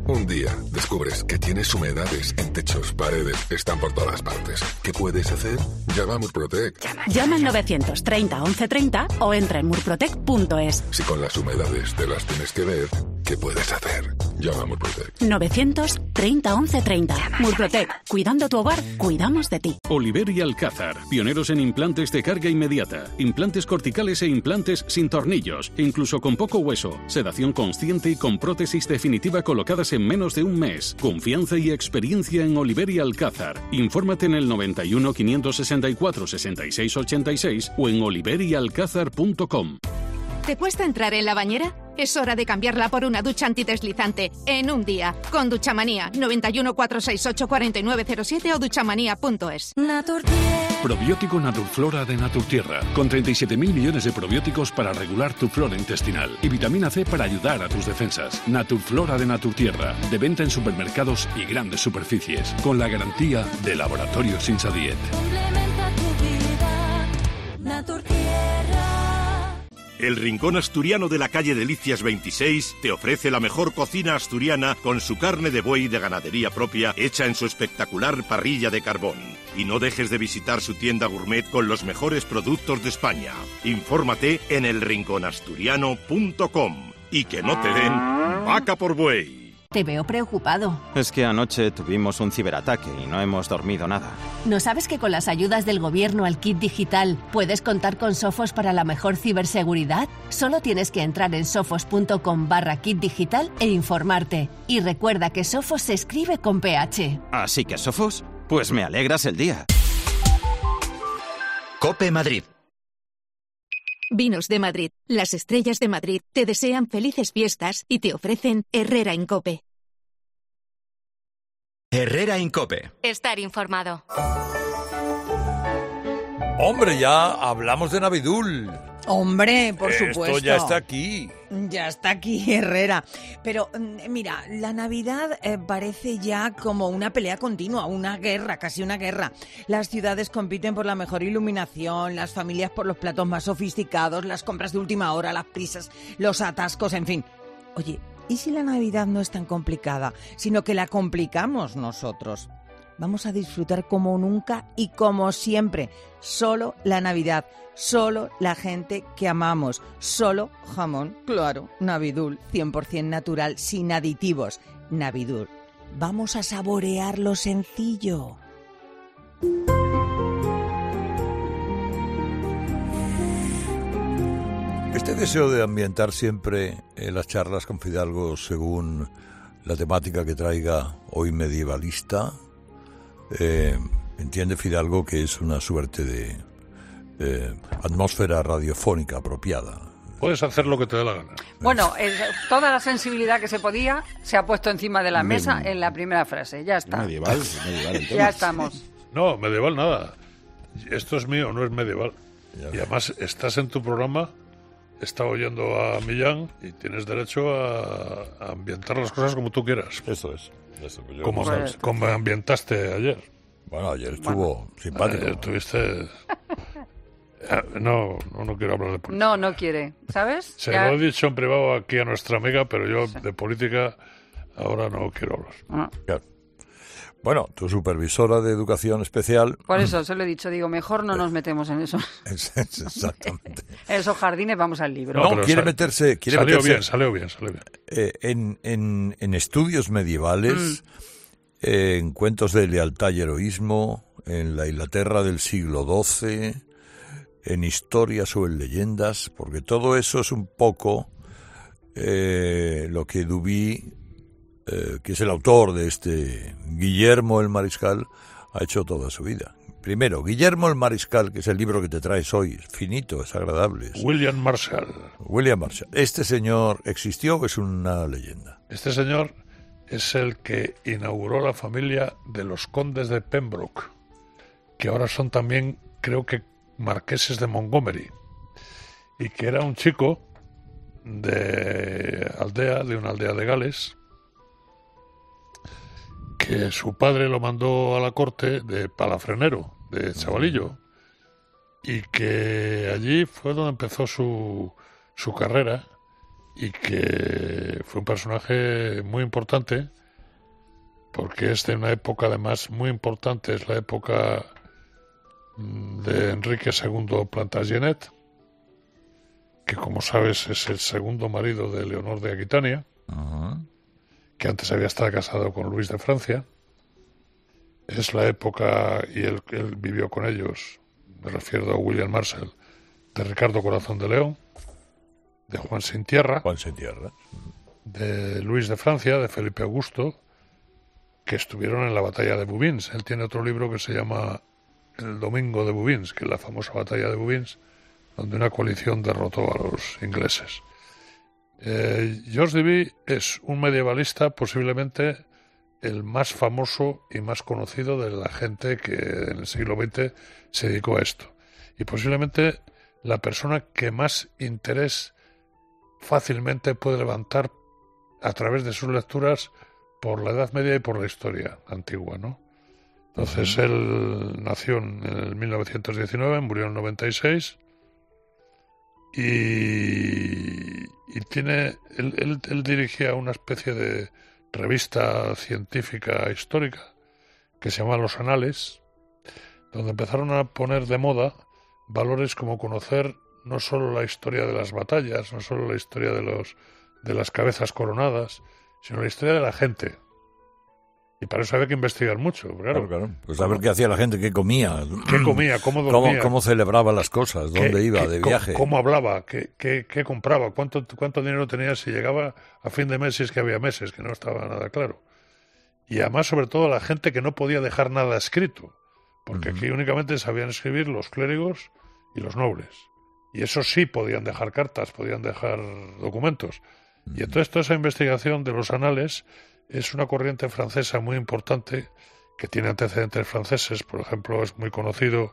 Un día descubres que tienes humedades en techos, paredes, están por todas partes. ¿Qué puedes hacer? Llama a Murprotec. Llama al 930 1130 o entra en murprotec.es. Si con las humedades te las tienes que ver, ¿qué puedes hacer? Llama a Murprotec. 930 1130. Murprotec. Cuidando tu hogar, cuidamos de ti. Oliver y Alcázar, pioneros en implantes de carga inmediata, implantes corticales e implantes sin tornillos, incluso con poco hueso, sedación consciente y con prótesis definitiva colocadas en menos de un mes. Confianza y experiencia en Oliver y Alcázar. Infórmate en el 91 564 66 86 o en oliverialcázar.com. ¿Te cuesta entrar en la bañera? Es hora de cambiarla por una ducha antideslizante en un día. Con Duchamanía, 91 468 4907 o duchamanía.es. Probiótico Naturflora de Naturtierra, con 37.000 millones de probióticos para regular tu flora intestinal y vitamina C para ayudar a tus defensas. Naturflora de Naturtierra, de venta en supermercados y grandes superficies, con la garantía de Laboratorios Insadiet. Complementa tu vida, Naturtierra. El Rincón Asturiano de la calle Delicias 26 te ofrece la mejor cocina asturiana con su carne de buey de ganadería propia hecha en su espectacular parrilla de carbón. Y no dejes de visitar su tienda gourmet con los mejores productos de España. Infórmate en elrinconasturiano.com y que no te den vaca por buey. Te veo preocupado. Es que anoche tuvimos un ciberataque y no hemos dormido nada. ¿No sabes que con las ayudas del gobierno al kit digital puedes contar con Sofos para la mejor ciberseguridad? Solo tienes que entrar en sofos.com/kit digital e informarte. Y recuerda que Sofos se escribe con PH. ¿Así que Sofos? Pues me alegras el día. COPE Madrid. Vinos de Madrid. Las estrellas de Madrid te desean felices fiestas y te ofrecen Herrera en COPE. Herrera en COPE. Estar informado. Hombre, ya hablamos de Navidul. Hombre, por supuesto. Esto ya está aquí. Ya está aquí, Herrera. Pero mira, la Navidad parece ya como una pelea continua, una guerra, casi una guerra. Las ciudades compiten por la mejor iluminación, las familias por los platos más sofisticados, las compras de última hora, las prisas, los atascos, en fin. Oye, ¿y si la Navidad no es tan complicada, sino que la complicamos nosotros? Vamos a disfrutar como nunca y como siempre. Solo la Navidad, solo la gente que amamos, solo jamón, claro, Navidul, 100% natural, sin aditivos. Navidul, vamos a saborear lo sencillo. Este deseo de ambientar siempre las charlas con Fidalgo según la temática que traiga hoy medievalista, entiende Fidalgo que es una suerte de atmósfera radiofónica apropiada. Puedes hacer lo que te dé la gana. Bueno, toda la sensibilidad que se podía se ha puesto encima de la mesa en la primera frase. Ya está. Medieval entonces. Ya estamos. No, medieval nada. Esto es mío, no es medieval. Y además estás en tu programa, está oyendo a Millán y tienes derecho a ambientar las cosas como tú quieras. Eso es. Como ambientaste ayer. Bueno, ayer estuvo simpático. Ayer tuviste... No quiero hablar de política. No quiere, ¿sabes? Se lo he dicho en privado aquí a nuestra amiga, pero yo de política ahora no quiero hablar. Claro. Bueno, tu supervisora de educación especial... Por eso se lo he dicho, digo, mejor no nos metemos en eso. Exactamente. En esos jardines vamos al libro. No, quiere meterse... Salió bien. En estudios medievales, en cuentos de lealtad y heroísmo, en la Inglaterra del siglo XII, en historias o en leyendas, porque todo eso es un poco lo que Duby, que es el autor de este Guillermo el Mariscal, ha hecho toda su vida. Primero, Guillermo el Mariscal, que es el libro que te traes hoy, es finito, es agradable. William Marshall. ¿Este señor existió o es una leyenda? Este señor es el que inauguró la familia de los condes de Pembroke, que ahora son también, creo que, marqueses de Montgomery, y que era un chico de una aldea de Gales, que su padre lo mandó a la corte de palafrenero, de chavalillo, y que allí fue donde empezó su carrera, y que fue un personaje muy importante porque es de una época además muy importante, es la época de Enrique II Plantagenet, que como sabes es el segundo marido de Leonor de Aquitania, que antes había estado casado con Luis de Francia. Es la época, y él vivió con ellos, me refiero a William Marshall, de Ricardo Corazón de León, de Juan Sin Tierra, de Luis de Francia, de Felipe Augusto, que estuvieron en la batalla de Bouvines. Él tiene otro libro que se llama El Domingo de Bouvines, que es la famosa batalla de Bouvines, donde una coalición derrotó a los ingleses. Georges Duby es un medievalista, posiblemente el más famoso y más conocido de la gente que en el siglo XX se dedicó a esto. Y posiblemente la persona que más interés fácilmente puede levantar a través de sus lecturas por la Edad Media y por la historia antigua, ¿no? Entonces él nació en el 1919, murió en el 96 y él dirigía una especie de revista científica histórica que se llama Los Anales, donde empezaron a poner de moda valores como conocer no solo la historia de las batallas, no solo la historia de las cabezas coronadas, sino la historia de la gente. Y para eso había que investigar mucho, claro. Pues saber qué hacía la gente, qué comía. ¿Qué comía? ¿Cómo dormía? ¿Cómo celebraba las cosas? ¿Dónde iba de viaje? ¿Cómo hablaba? ¿Qué compraba? ¿Cuánto dinero tenía si llegaba a fin de mes, si es que había meses, que no estaba nada claro? Y además, sobre todo, la gente que no podía dejar nada escrito, porque aquí únicamente sabían escribir los clérigos y los nobles. Y esos sí podían dejar cartas, podían dejar documentos. Y entonces toda esa investigación de los anales es una corriente francesa muy importante que tiene antecedentes franceses. Por ejemplo, es muy conocido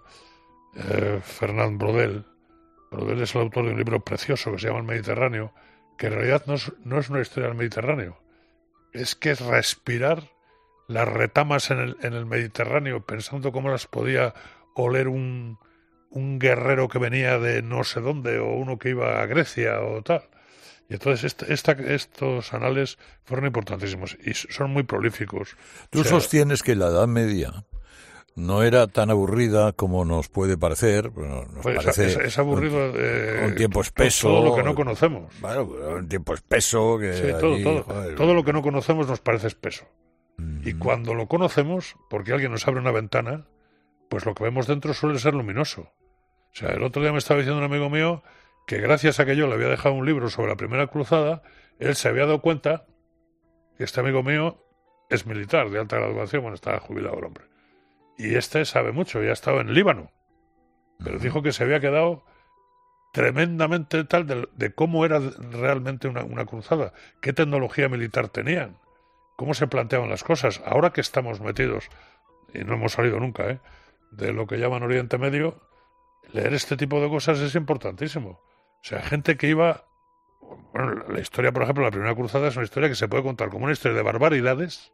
Fernand Braudel. Braudel es el autor de un libro precioso que se llama El Mediterráneo, que en realidad no es una historia del Mediterráneo, es que es respirar las retamas en el Mediterráneo, pensando cómo las podía oler un guerrero que venía de no sé dónde, o uno que iba a Grecia o tal. Y entonces estos anales fueron importantísimos y son muy prolíficos. Tú sostienes que la Edad Media no era tan aburrida como nos puede parecer. Bueno, nos parece es aburrido un tiempo espeso. Todo lo que no conocemos. Bueno, un tiempo espeso. Que sí, todo lo que no conocemos nos parece espeso. Y cuando lo conocemos, porque alguien nos abre una ventana, pues lo que vemos dentro suele ser luminoso. O sea, el otro día me estaba diciendo un amigo mío que gracias a que yo le había dejado un libro sobre la Primera Cruzada, él se había dado cuenta que este amigo mío es militar de alta graduación, bueno, está jubilado el hombre. Y este sabe mucho, ya ha estado en Líbano. Pero dijo que se había quedado tremendamente tal de cómo era realmente una cruzada, qué tecnología militar tenían, cómo se planteaban las cosas. Ahora que estamos metidos, y no hemos salido nunca, de lo que llaman Oriente Medio, leer este tipo de cosas es importantísimo. O sea, gente que iba... Bueno, la historia, por ejemplo, la Primera Cruzada es una historia que se puede contar como una historia de barbaridades,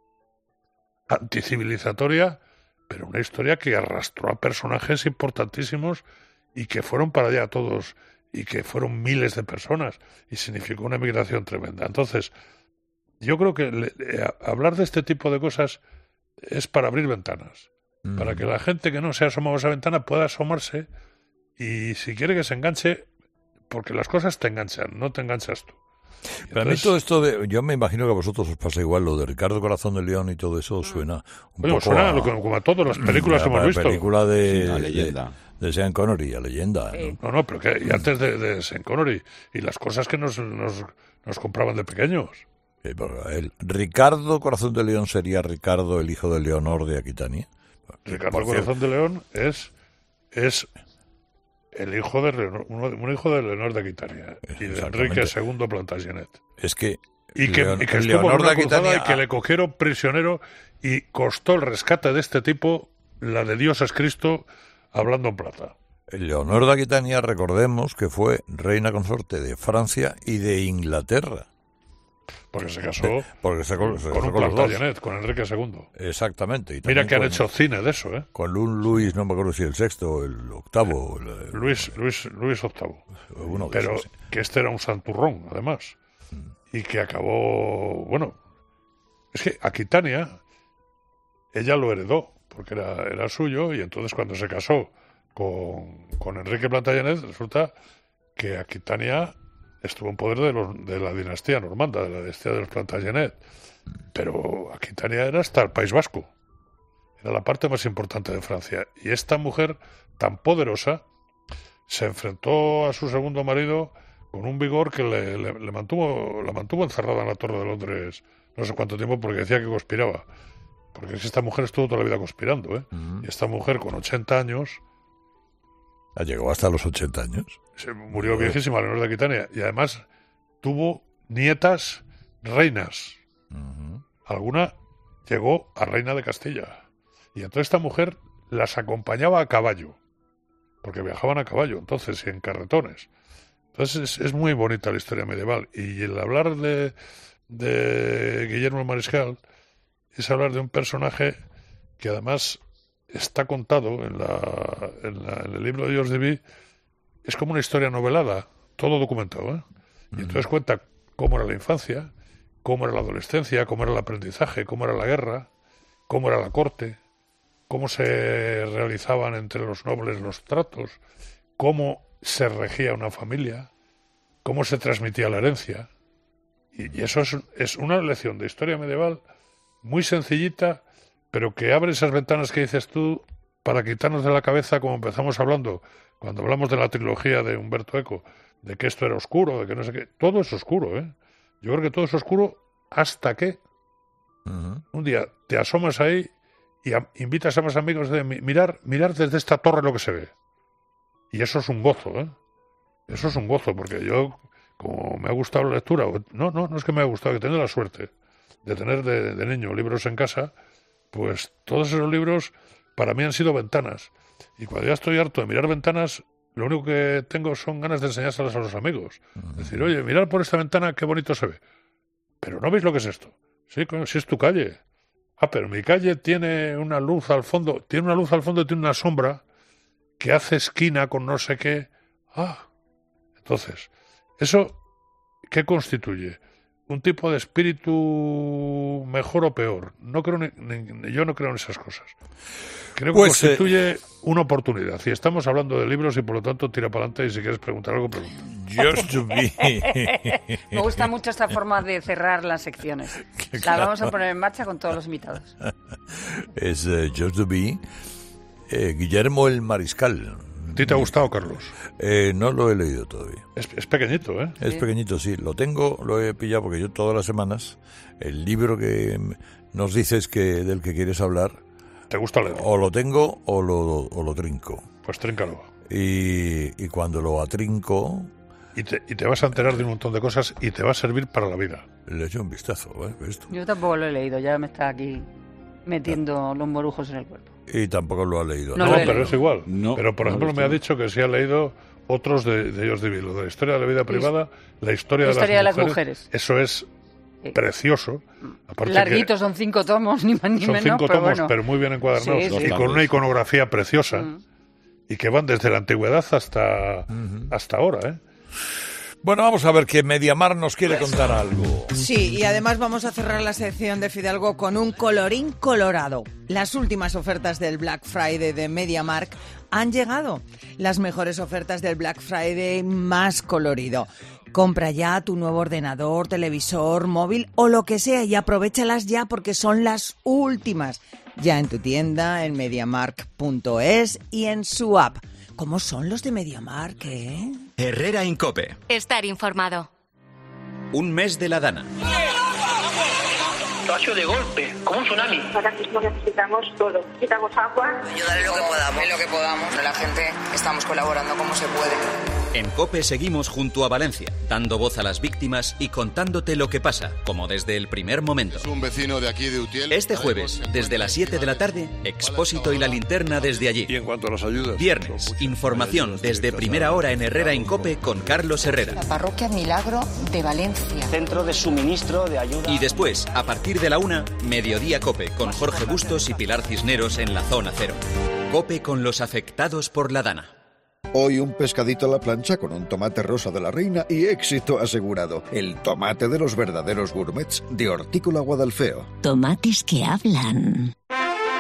anticivilizatoria, pero una historia que arrastró a personajes importantísimos y que fueron para allá todos, y que fueron miles de personas, y significó una emigración tremenda. Entonces, yo creo que hablar de este tipo de cosas es para abrir ventanas, para que la gente que no se ha asomado a esa ventana pueda asomarse, y si quiere que se enganche, porque las cosas te enganchan, no te enganchas tú. Pero a mí todo esto yo me imagino que a vosotros os pasa igual, lo de Ricardo Corazón de León y todo eso suena un poco suena como a todas las películas que hemos visto. La película la leyenda. De Sean Connery, la leyenda. No, pero que y antes de Sean Connery, y las cosas que nos compraban de pequeños. Ricardo Corazón de León sería Ricardo, el hijo de Leonor de Aquitania. Ricardo Corazón de León es el hijo de Leonor, un hijo de Leonor de Aquitania y de Enrique II Plantagenet. Es que y que estuvo en una cruzada y que le cogieron prisionero y costó el rescate de este tipo, la de Dios es Cristo, hablando en plata. Leonor de Aquitania, recordemos que fue reina consorte de Francia y de Inglaterra. Porque se casó con un Plantagenet, con Enrique II. Exactamente. Y mira que han hecho cine de eso, Con un Luis, no me acuerdo si el sexto o el octavo. Luis VIII. Pero esos, sí. Que este era un santurrón, además. Y que acabó... Bueno, es que Aquitania ella lo heredó, porque era suyo, y entonces cuando se casó con Enrique Plantagenet, resulta que Aquitania estuvo en poder de la dinastía normanda, de la dinastía de los Plantagenet. Pero Aquitania era hasta el País Vasco. Era la parte más importante de Francia. Y esta mujer tan poderosa se enfrentó a su segundo marido con un vigor que la mantuvo encerrada en la Torre de Londres no sé cuánto tiempo, porque decía que conspiraba. Porque esta mujer estuvo toda la vida conspirando, ¿eh? Y esta mujer con 80 años... Llegó hasta los 80 años. Se murió viejísima, Leonor de Aquitania. Y además tuvo nietas reinas. Alguna llegó a reina de Castilla. Y entonces esta mujer las acompañaba a caballo. Porque viajaban a caballo, entonces, y en carretones. Entonces es muy bonita la historia medieval. Y el hablar de Guillermo el Mariscal es hablar de un personaje que además está contado en el libro de Georges Duby. Es como una historia novelada, todo documentado, ¿eh? Y entonces cuenta cómo era la infancia, cómo era la adolescencia, cómo era el aprendizaje, cómo era la guerra, cómo era la corte, cómo se realizaban entre los nobles los tratos, cómo se regía una familia, cómo se transmitía la herencia. Y eso es una lección de historia medieval muy sencillita, pero que abre esas ventanas que dices tú para quitarnos de la cabeza, como empezamos hablando, cuando hablamos de la trilogía de Humberto Eco, de que esto era oscuro, de que no sé qué. Todo es oscuro, ¿eh? Yo creo que todo es oscuro hasta que un día te asomas ahí y invitas a más amigos de mirar desde esta torre lo que se ve. Y eso es un gozo, ¿eh? Eso es un gozo, porque yo, como me ha gustado la lectura, no es que me haya gustado, que he tenido la suerte de tener de niño libros en casa, pues todos esos libros para mí han sido ventanas. Y cuando ya estoy harto de mirar ventanas, lo único que tengo son ganas de enseñárselas a los amigos. Decir, oye, mirad por esta ventana qué bonito se ve. Pero ¿no veis lo que es esto? Sí, si es tu calle. Pero mi calle tiene una luz al fondo, tiene una sombra que hace esquina con no sé qué. Entonces, ¿eso qué constituye? ¿Un tipo de espíritu mejor o peor? Yo no creo en esas cosas. Creo que constituye una oportunidad. Y estamos hablando de libros y por lo tanto tira para adelante, y si quieres preguntar algo, pregunta. Me gusta mucho esta forma de cerrar las secciones. La vamos a poner en marcha con todos los invitados. Es Georges Duby, Guillermo el Mariscal. ¿A ti te ha gustado, Carlos? No lo he leído todavía. Es pequeñito, ¿eh? Es pequeñito, sí. Lo he pillado porque yo todas las semanas, el libro que nos dices del que quieres hablar, ¿te gusta leer? O lo tengo o lo trinco. Pues tríncalo. Y cuando lo atrinco... Y te vas a enterar de un montón de cosas y te va a servir para la vida. Le echo un vistazo, ¿eh? Esto. Yo tampoco lo he leído, ya me está aquí metiendo los morujos en el cuerpo. Y tampoco lo ha leído. No, pero es igual. Pero, por ejemplo, me ha dicho que sí ha leído otros de ellos de lo de la historia de la vida privada, la historia de las mujeres. Eso es precioso. Aparte larguitos, son 5 tomos, ni más ni menos. Son 5 tomos, bueno. pero muy bien encuadernados. Y con una iconografía preciosa. Y que van desde la antigüedad hasta ahora, ¿eh? Bueno, vamos a ver que Mediamar nos quiere contar algo. Sí, y además vamos a cerrar la sección de Fidalgo con un colorín colorado. Las últimas ofertas del Black Friday de MediaMarkt han llegado. Las mejores ofertas del Black Friday más colorido. Compra ya tu nuevo ordenador, televisor, móvil o lo que sea y aprovéchalas ya porque son las últimas. Ya en tu tienda, en MediaMarkt.es y en su app. ¿Cómo son los de MediaMarkt, eh? Herrera en COPE. Estar informado. Un mes de la Dana. Espacio de golpe, como un tsunami. Ahora mismo necesitamos todo. Necesitamos agua. Ayudaré lo que podamos. La gente estamos colaborando como se puede. En COPE seguimos junto a Valencia, dando voz a las víctimas y contándote lo que pasa, como desde el primer momento. Es un vecino de aquí de Utiel. Este jueves, desde las 7 de la tarde, Expósito y la Linterna desde allí. Y en cuanto a las ayudas... Viernes, información desde primera hora en Herrera en COPE con Carlos Herrera. La Parroquia Milagro de Valencia. Centro de suministro de ayuda. Y después, a partir de la 1, Mediodía COPE con Jorge Bustos y Pilar Cisneros en la Zona Cero. COPE con los afectados por la Dana. Hoy un pescadito a la plancha con un tomate rosa de la reina y éxito asegurado. El tomate de los verdaderos gourmets de Hortícola Guadalfeo. Tomates que hablan.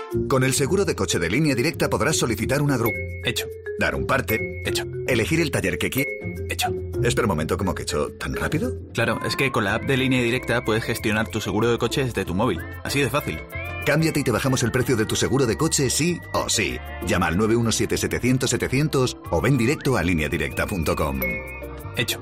Con el seguro de coche de Línea Directa podrás solicitar una grúa. Hecho. Dar un parte. Hecho. Elegir el taller que quieres. Hecho. Espera un momento, ¿cómo que hecho? ¿Tan rápido? Claro, es que con la app de Línea Directa puedes gestionar tu seguro de coche desde tu móvil. Así de fácil. Cámbiate y te bajamos el precio de tu seguro de coche sí o sí. Llama al 917-700-700 o ven directo a lineadirecta.com. Hecho.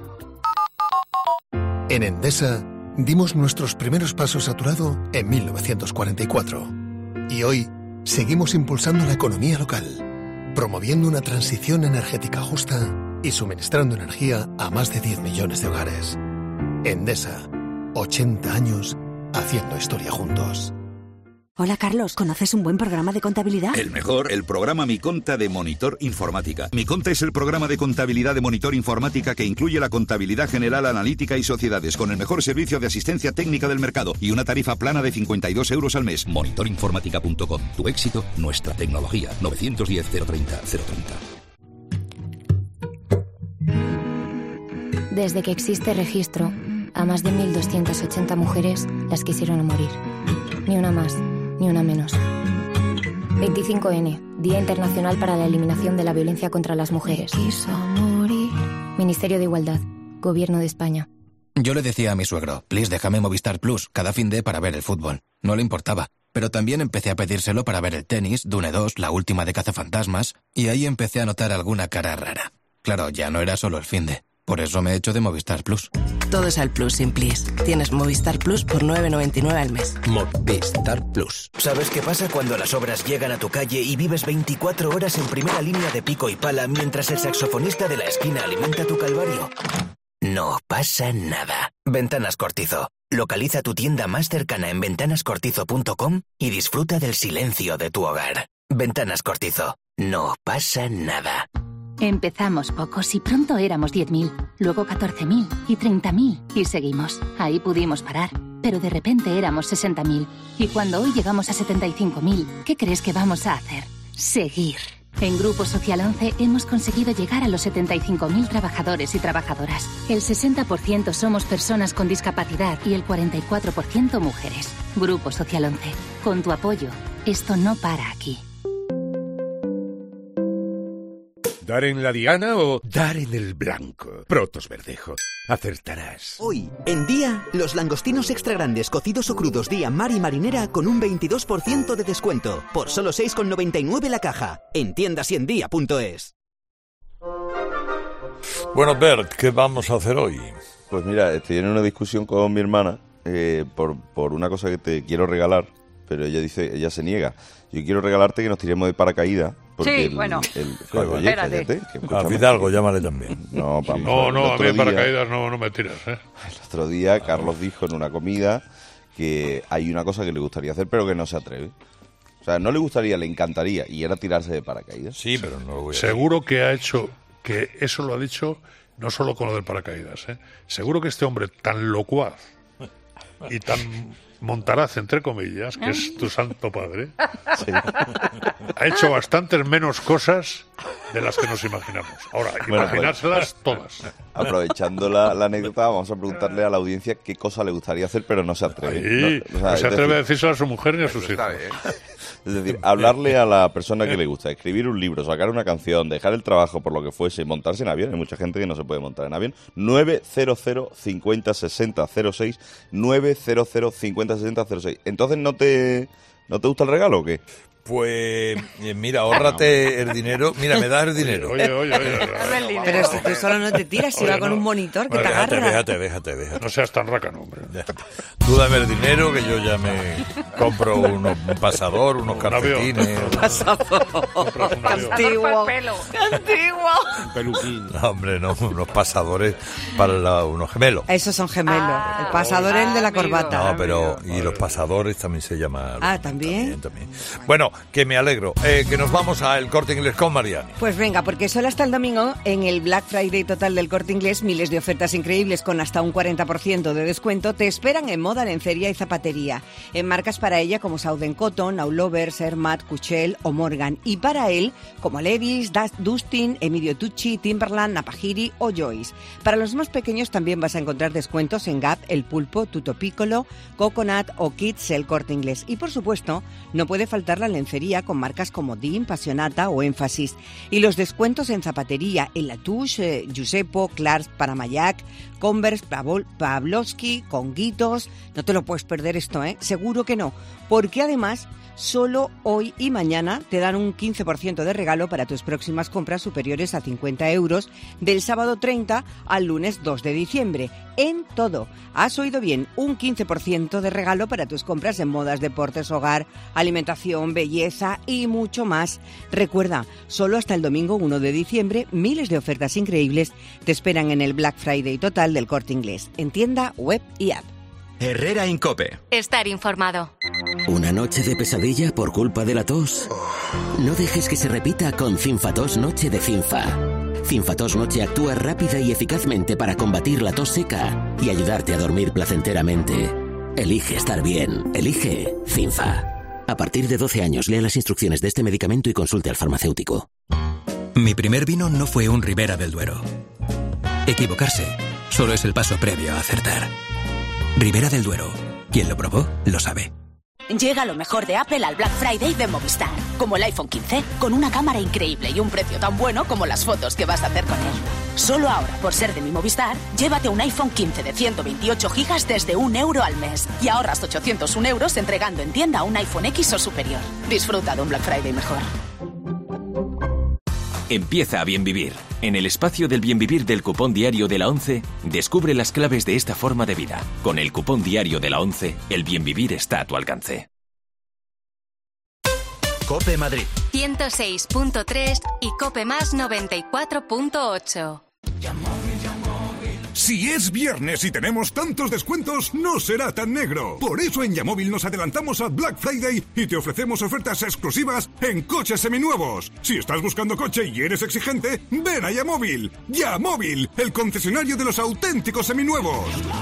En Endesa dimos nuestros primeros pasos a tu lado en 1944. Y hoy seguimos impulsando la economía local, promoviendo una transición energética justa y suministrando energía a más de 10 millones de hogares. Endesa, 80 años haciendo historia juntos. Hola, Carlos, ¿conoces un buen programa de contabilidad? El mejor, el programa Mi Conta de Monitor Informática. Mi Conta es el programa de contabilidad de Monitor Informática que incluye la contabilidad general, analítica y sociedades, con el mejor servicio de asistencia técnica del mercado y una tarifa plana de 52 euros al mes. Monitorinformática.com. Tu éxito, nuestra tecnología. 910 030 030. Desde que existe registro, a más de 1.280 mujeres las quisieron morir. Ni una más, ni una menos. 25N, Día Internacional para la Eliminación de la Violencia contra las Mujeres. Ministerio de Igualdad, Gobierno de España. Yo le decía a mi suegro, please déjame Movistar Plus cada fin de para ver el fútbol. No le importaba. Pero también empecé a pedírselo para ver el tenis, Dune 2, la última de Cazafantasmas, y ahí empecé a notar alguna cara rara. Claro, ya no era solo el finde. Por eso me he hecho de Movistar Plus. Todo es al Plus sin Plis. Tienes Movistar Plus por 9,99 al mes. Movistar Plus. ¿Sabes qué pasa cuando las obras llegan a tu calle y vives 24 horas en primera línea de pico y pala mientras el saxofonista de la esquina alimenta tu calvario? No pasa nada. Ventanas Cortizo. Localiza tu tienda más cercana en ventanascortizo.com y disfruta del silencio de tu hogar. Ventanas Cortizo. No pasa nada. Empezamos pocos y pronto éramos 10.000, luego 14.000 y 30.000 y seguimos. Ahí pudimos parar, pero de repente éramos 60.000 y cuando hoy llegamos a 75.000, ¿qué crees que vamos a hacer? Seguir. En Grupo Social 11 hemos conseguido llegar a los 75.000 trabajadores y trabajadoras. El 60% somos personas con discapacidad y el 44% mujeres. Grupo Social 11. Con tu apoyo, esto no para aquí. ¿Dar en la diana o dar en el blanco? Protos Verdejo. Acertarás. Hoy, en Día, los langostinos extra grandes cocidos o crudos Día Mar y Marinera con un 22% de descuento. Por solo 6,99 la caja. En tiendas y en día.es. Bueno, Bert, ¿qué vamos a hacer hoy? Pues mira, estoy en una discusión con mi hermana por una cosa que te quiero regalar, pero ella se niega. Yo quiero regalarte que nos tiremos de paracaídas. Sí, bueno. Oye, espérate. A Fidalgo, llámale también. No, vamos. No, a mí paracaídas no me tiras, ¿eh? El otro día Carlos dijo en una comida que hay una cosa que le gustaría hacer, pero que no se atreve. O sea, no le gustaría, le encantaría, y era tirarse de paracaídas. Sí, pero no lo voy a Seguro que ha hecho, que eso lo ha dicho no solo con lo del paracaídas, ¿eh? Seguro que este hombre tan locuaz y tan montaraz, entre comillas, que es tu santo padre, sí, ha hecho bastantes menos cosas de las que nos imaginamos. Ahora, imaginárselas todas. Aprovechando la anécdota, vamos a preguntarle a la audiencia qué cosa le gustaría hacer, pero no se atreve. No se atreve a decírselo a su mujer ni a sus hijos. Es decir, hablarle a la persona que le gusta, escribir un libro, sacar una canción, dejar el trabajo por lo que fuese, montarse en avión. Hay mucha gente que no se puede montar en avión. 900 50 60 06, 900 50 60 06. Entonces, ¿no te gusta el regalo o qué? Pues mira, ahórrate el dinero. Mira, me das el dinero. Oye. Pero si tú solo no te tiras, si va con un monitor que te agarra. Déjate. No seas tan rácano, hombre. Tú dame el dinero que yo ya me compro un pasador, unos calcetines. Antiguo. Un peluquín. No, hombre, no, unos pasadores para unos gemelos. Esos son gemelos. El pasador es el de la corbata. No, pero y los pasadores también se llaman. ¿También? Bueno, que me alegro. Que nos vamos al Corte Inglés con Mariani. Pues venga, porque solo hasta el domingo, en el Black Friday total del Corte Inglés, miles de ofertas increíbles con hasta un 40% de descuento te esperan en moda, lencería y zapatería. En marcas para ella como Southern Cotton, Aulovers, Hermat, Cuchel o Morgan. Y para él, como Levi's, Dustin, Emilio Tucci, Timberland, Napajiri o Joyce. Para los más pequeños también vas a encontrar descuentos en Gap, El Pulpo, Tutto Piccolo, Coconut o Kids El Corte Inglés. Y por supuesto, no puede faltar la lencería con marcas como Dean, Passionata o Énfasis. Y los descuentos en zapatería en Latouche, Giuseppe, Clarks, Paramayac, Converse, Pavlovsky, Conguitos. No te lo puedes perder esto, ¿eh? Seguro que no. Porque además, solo hoy y mañana te dan un 15% de regalo para tus próximas compras superiores a 50 euros del sábado 30 al lunes 2 de diciembre. En todo. Has oído bien, un 15% de regalo para tus compras en modas, deportes, hogar, alimentación, belleza y mucho más. Recuerda, solo hasta el domingo 1 de diciembre, miles de ofertas increíbles te esperan en el Black Friday total del Corte Inglés, en tienda, web y app. Herrera en COPE. Estar informado. ¿Una noche de pesadilla por culpa de la tos? No dejes que se repita con Cinfatos Noche de Cinfa. Cinfatos Noche actúa rápida y eficazmente para combatir la tos seca y ayudarte a dormir placenteramente. Elige estar bien. Elige Cinfa. A partir de 12 años, lea las instrucciones de este medicamento y consulte al farmacéutico. Mi primer vino no fue un Ribera del Duero. Equivocarse solo es el paso previo a acertar. Ribera del Duero. Quien lo probó, lo sabe. Llega lo mejor de Apple al Black Friday de Movistar. Como el iPhone 15, con una cámara increíble y un precio tan bueno como las fotos que vas a hacer con él. Solo ahora, por ser de mi Movistar, llévate un iPhone 15 de 128 GB desde €1 al mes. Y ahorras 801 euros entregando en tienda un iPhone X o superior. Disfruta de un Black Friday mejor. Empieza a bien vivir. En el espacio del bien vivir del cupón diario de la 11, descubre las claves de esta forma de vida. Con el cupón diario de la 11, el bien vivir está a tu alcance. COPE Madrid 106.3 y COPE Más 94.8. Si es viernes y tenemos tantos descuentos, no será tan negro. Por eso en Yamóvil nos adelantamos a Black Friday y te ofrecemos ofertas exclusivas en coches seminuevos. Si estás buscando coche y eres exigente, ven a Yamóvil. Yamóvil, el concesionario de los auténticos seminuevos.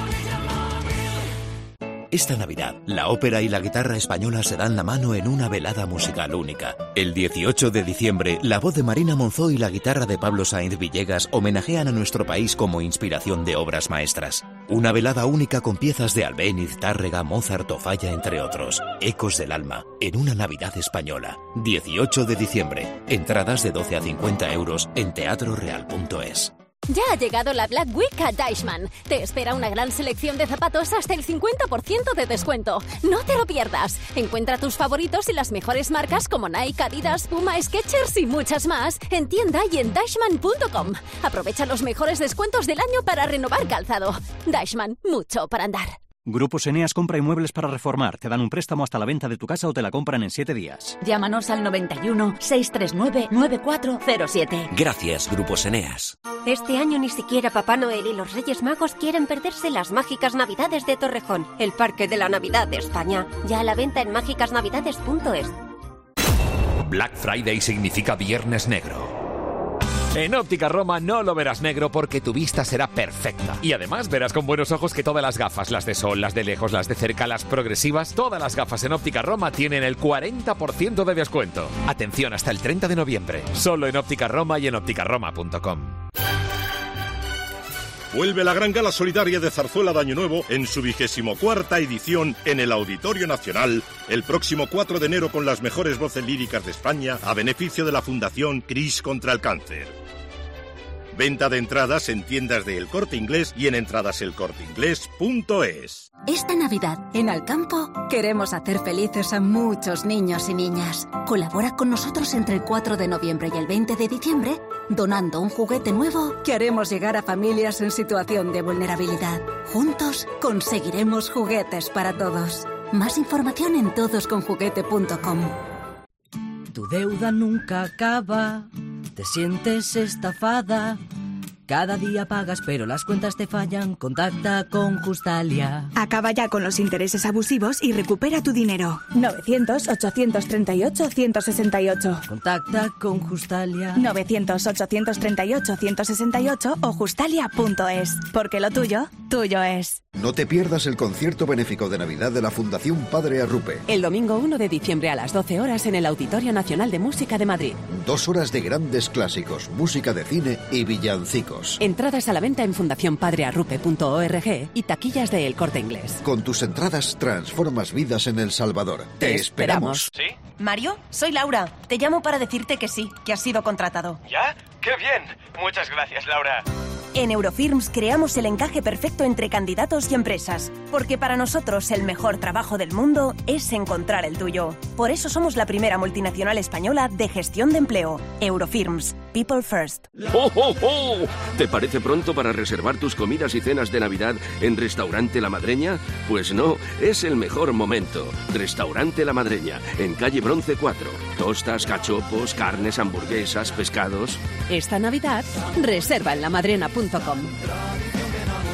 Esta Navidad, la ópera y la guitarra española se dan la mano en una velada musical única. El 18 de diciembre, la voz de Marina Monzó y la guitarra de Pablo Sainz Villegas homenajean a nuestro país como inspiración de obras maestras. Una velada única con piezas de Albéniz, Tárrega, Mozart o Falla, entre otros. Ecos del alma, en una Navidad española. 18 de diciembre. Entradas de 12 a 50 euros en teatroreal.es. Ya ha llegado la Black Week a Deichmann. Te espera una gran selección de zapatos hasta el 50% de descuento. No te lo pierdas. Encuentra tus favoritos y las mejores marcas como Nike, Adidas, Puma, Skechers y muchas más en tienda y en deichmann.com. Aprovecha los mejores descuentos del año para renovar calzado. Deichmann, mucho para andar. Grupos Eneas compra inmuebles para reformar. Te dan un préstamo hasta la venta de tu casa o te la compran en 7 días. Llámanos al 91 639 9407. Gracias, Grupos Eneas. Este año ni siquiera Papá Noel y los Reyes Magos quieren perderse las mágicas Navidades de Torrejón, el parque de la Navidad de España. Ya a la venta en mágicasnavidades.es. Black Friday significa Viernes Negro. En Óptica Roma no lo verás negro porque tu vista será perfecta. Y además verás con buenos ojos que todas las gafas, las de sol, las de lejos, las de cerca, las progresivas, todas las gafas en Óptica Roma tienen el 40% de descuento. Atención, hasta el 30 de noviembre. Solo en Óptica Roma y en ópticaroma.com. Vuelve la gran gala solidaria de Zarzuela de Año Nuevo en su 24ª edición en el Auditorio Nacional el próximo 4 de enero con las mejores voces líricas de España a beneficio de la Fundación CRIS contra el Cáncer. Venta de entradas en tiendas de El Corte Inglés y en entradaselcorteinglés.es. Esta Navidad, en Alcampo, queremos hacer felices a muchos niños y niñas. Colabora con nosotros entre el 4 de noviembre y el 20 de diciembre, donando un juguete nuevo que haremos llegar a familias en situación de vulnerabilidad. Juntos conseguiremos juguetes para todos. Más información en todosconjuguete.com. Tu deuda nunca acaba, te sientes estafada. Cada día pagas, pero las cuentas te fallan. Contacta con Justalia. Acaba ya con los intereses abusivos y recupera tu dinero. 900-838-168. Contacta con Justalia. 900-838-168 o justalia.es. Porque lo tuyo, tuyo es. No te pierdas el concierto benéfico de Navidad de la Fundación Padre Arrupe. El domingo 1 de diciembre a las 12 horas en el Auditorio Nacional de Música de Madrid. 2 horas de grandes clásicos, música de cine y villancicos. Entradas a la venta en fundacionpadrearrupe.org y taquillas de El Corte Inglés. Con tus entradas transformas vidas en El Salvador. ¡Te esperamos! ¿Sí? Mario, soy Laura. Te llamo para decirte que sí, que has sido contratado. ¿Ya? ¡Qué bien! Muchas gracias, Laura. En Eurofirms creamos el encaje perfecto entre candidatos y empresas, porque para nosotros el mejor trabajo del mundo es encontrar el tuyo. Por eso somos la primera multinacional española de gestión de empleo. Eurofirms. People First. ¡Oh, oh, oh! ¿Te parece pronto para reservar tus comidas y cenas de Navidad en Restaurante La Madreña? Pues no, es el mejor momento. Restaurante La Madreña, en calle Bronce 4. Tostas, cachopos, carnes, hamburguesas, pescados. Esta Navidad, reserva en lamadrena.com.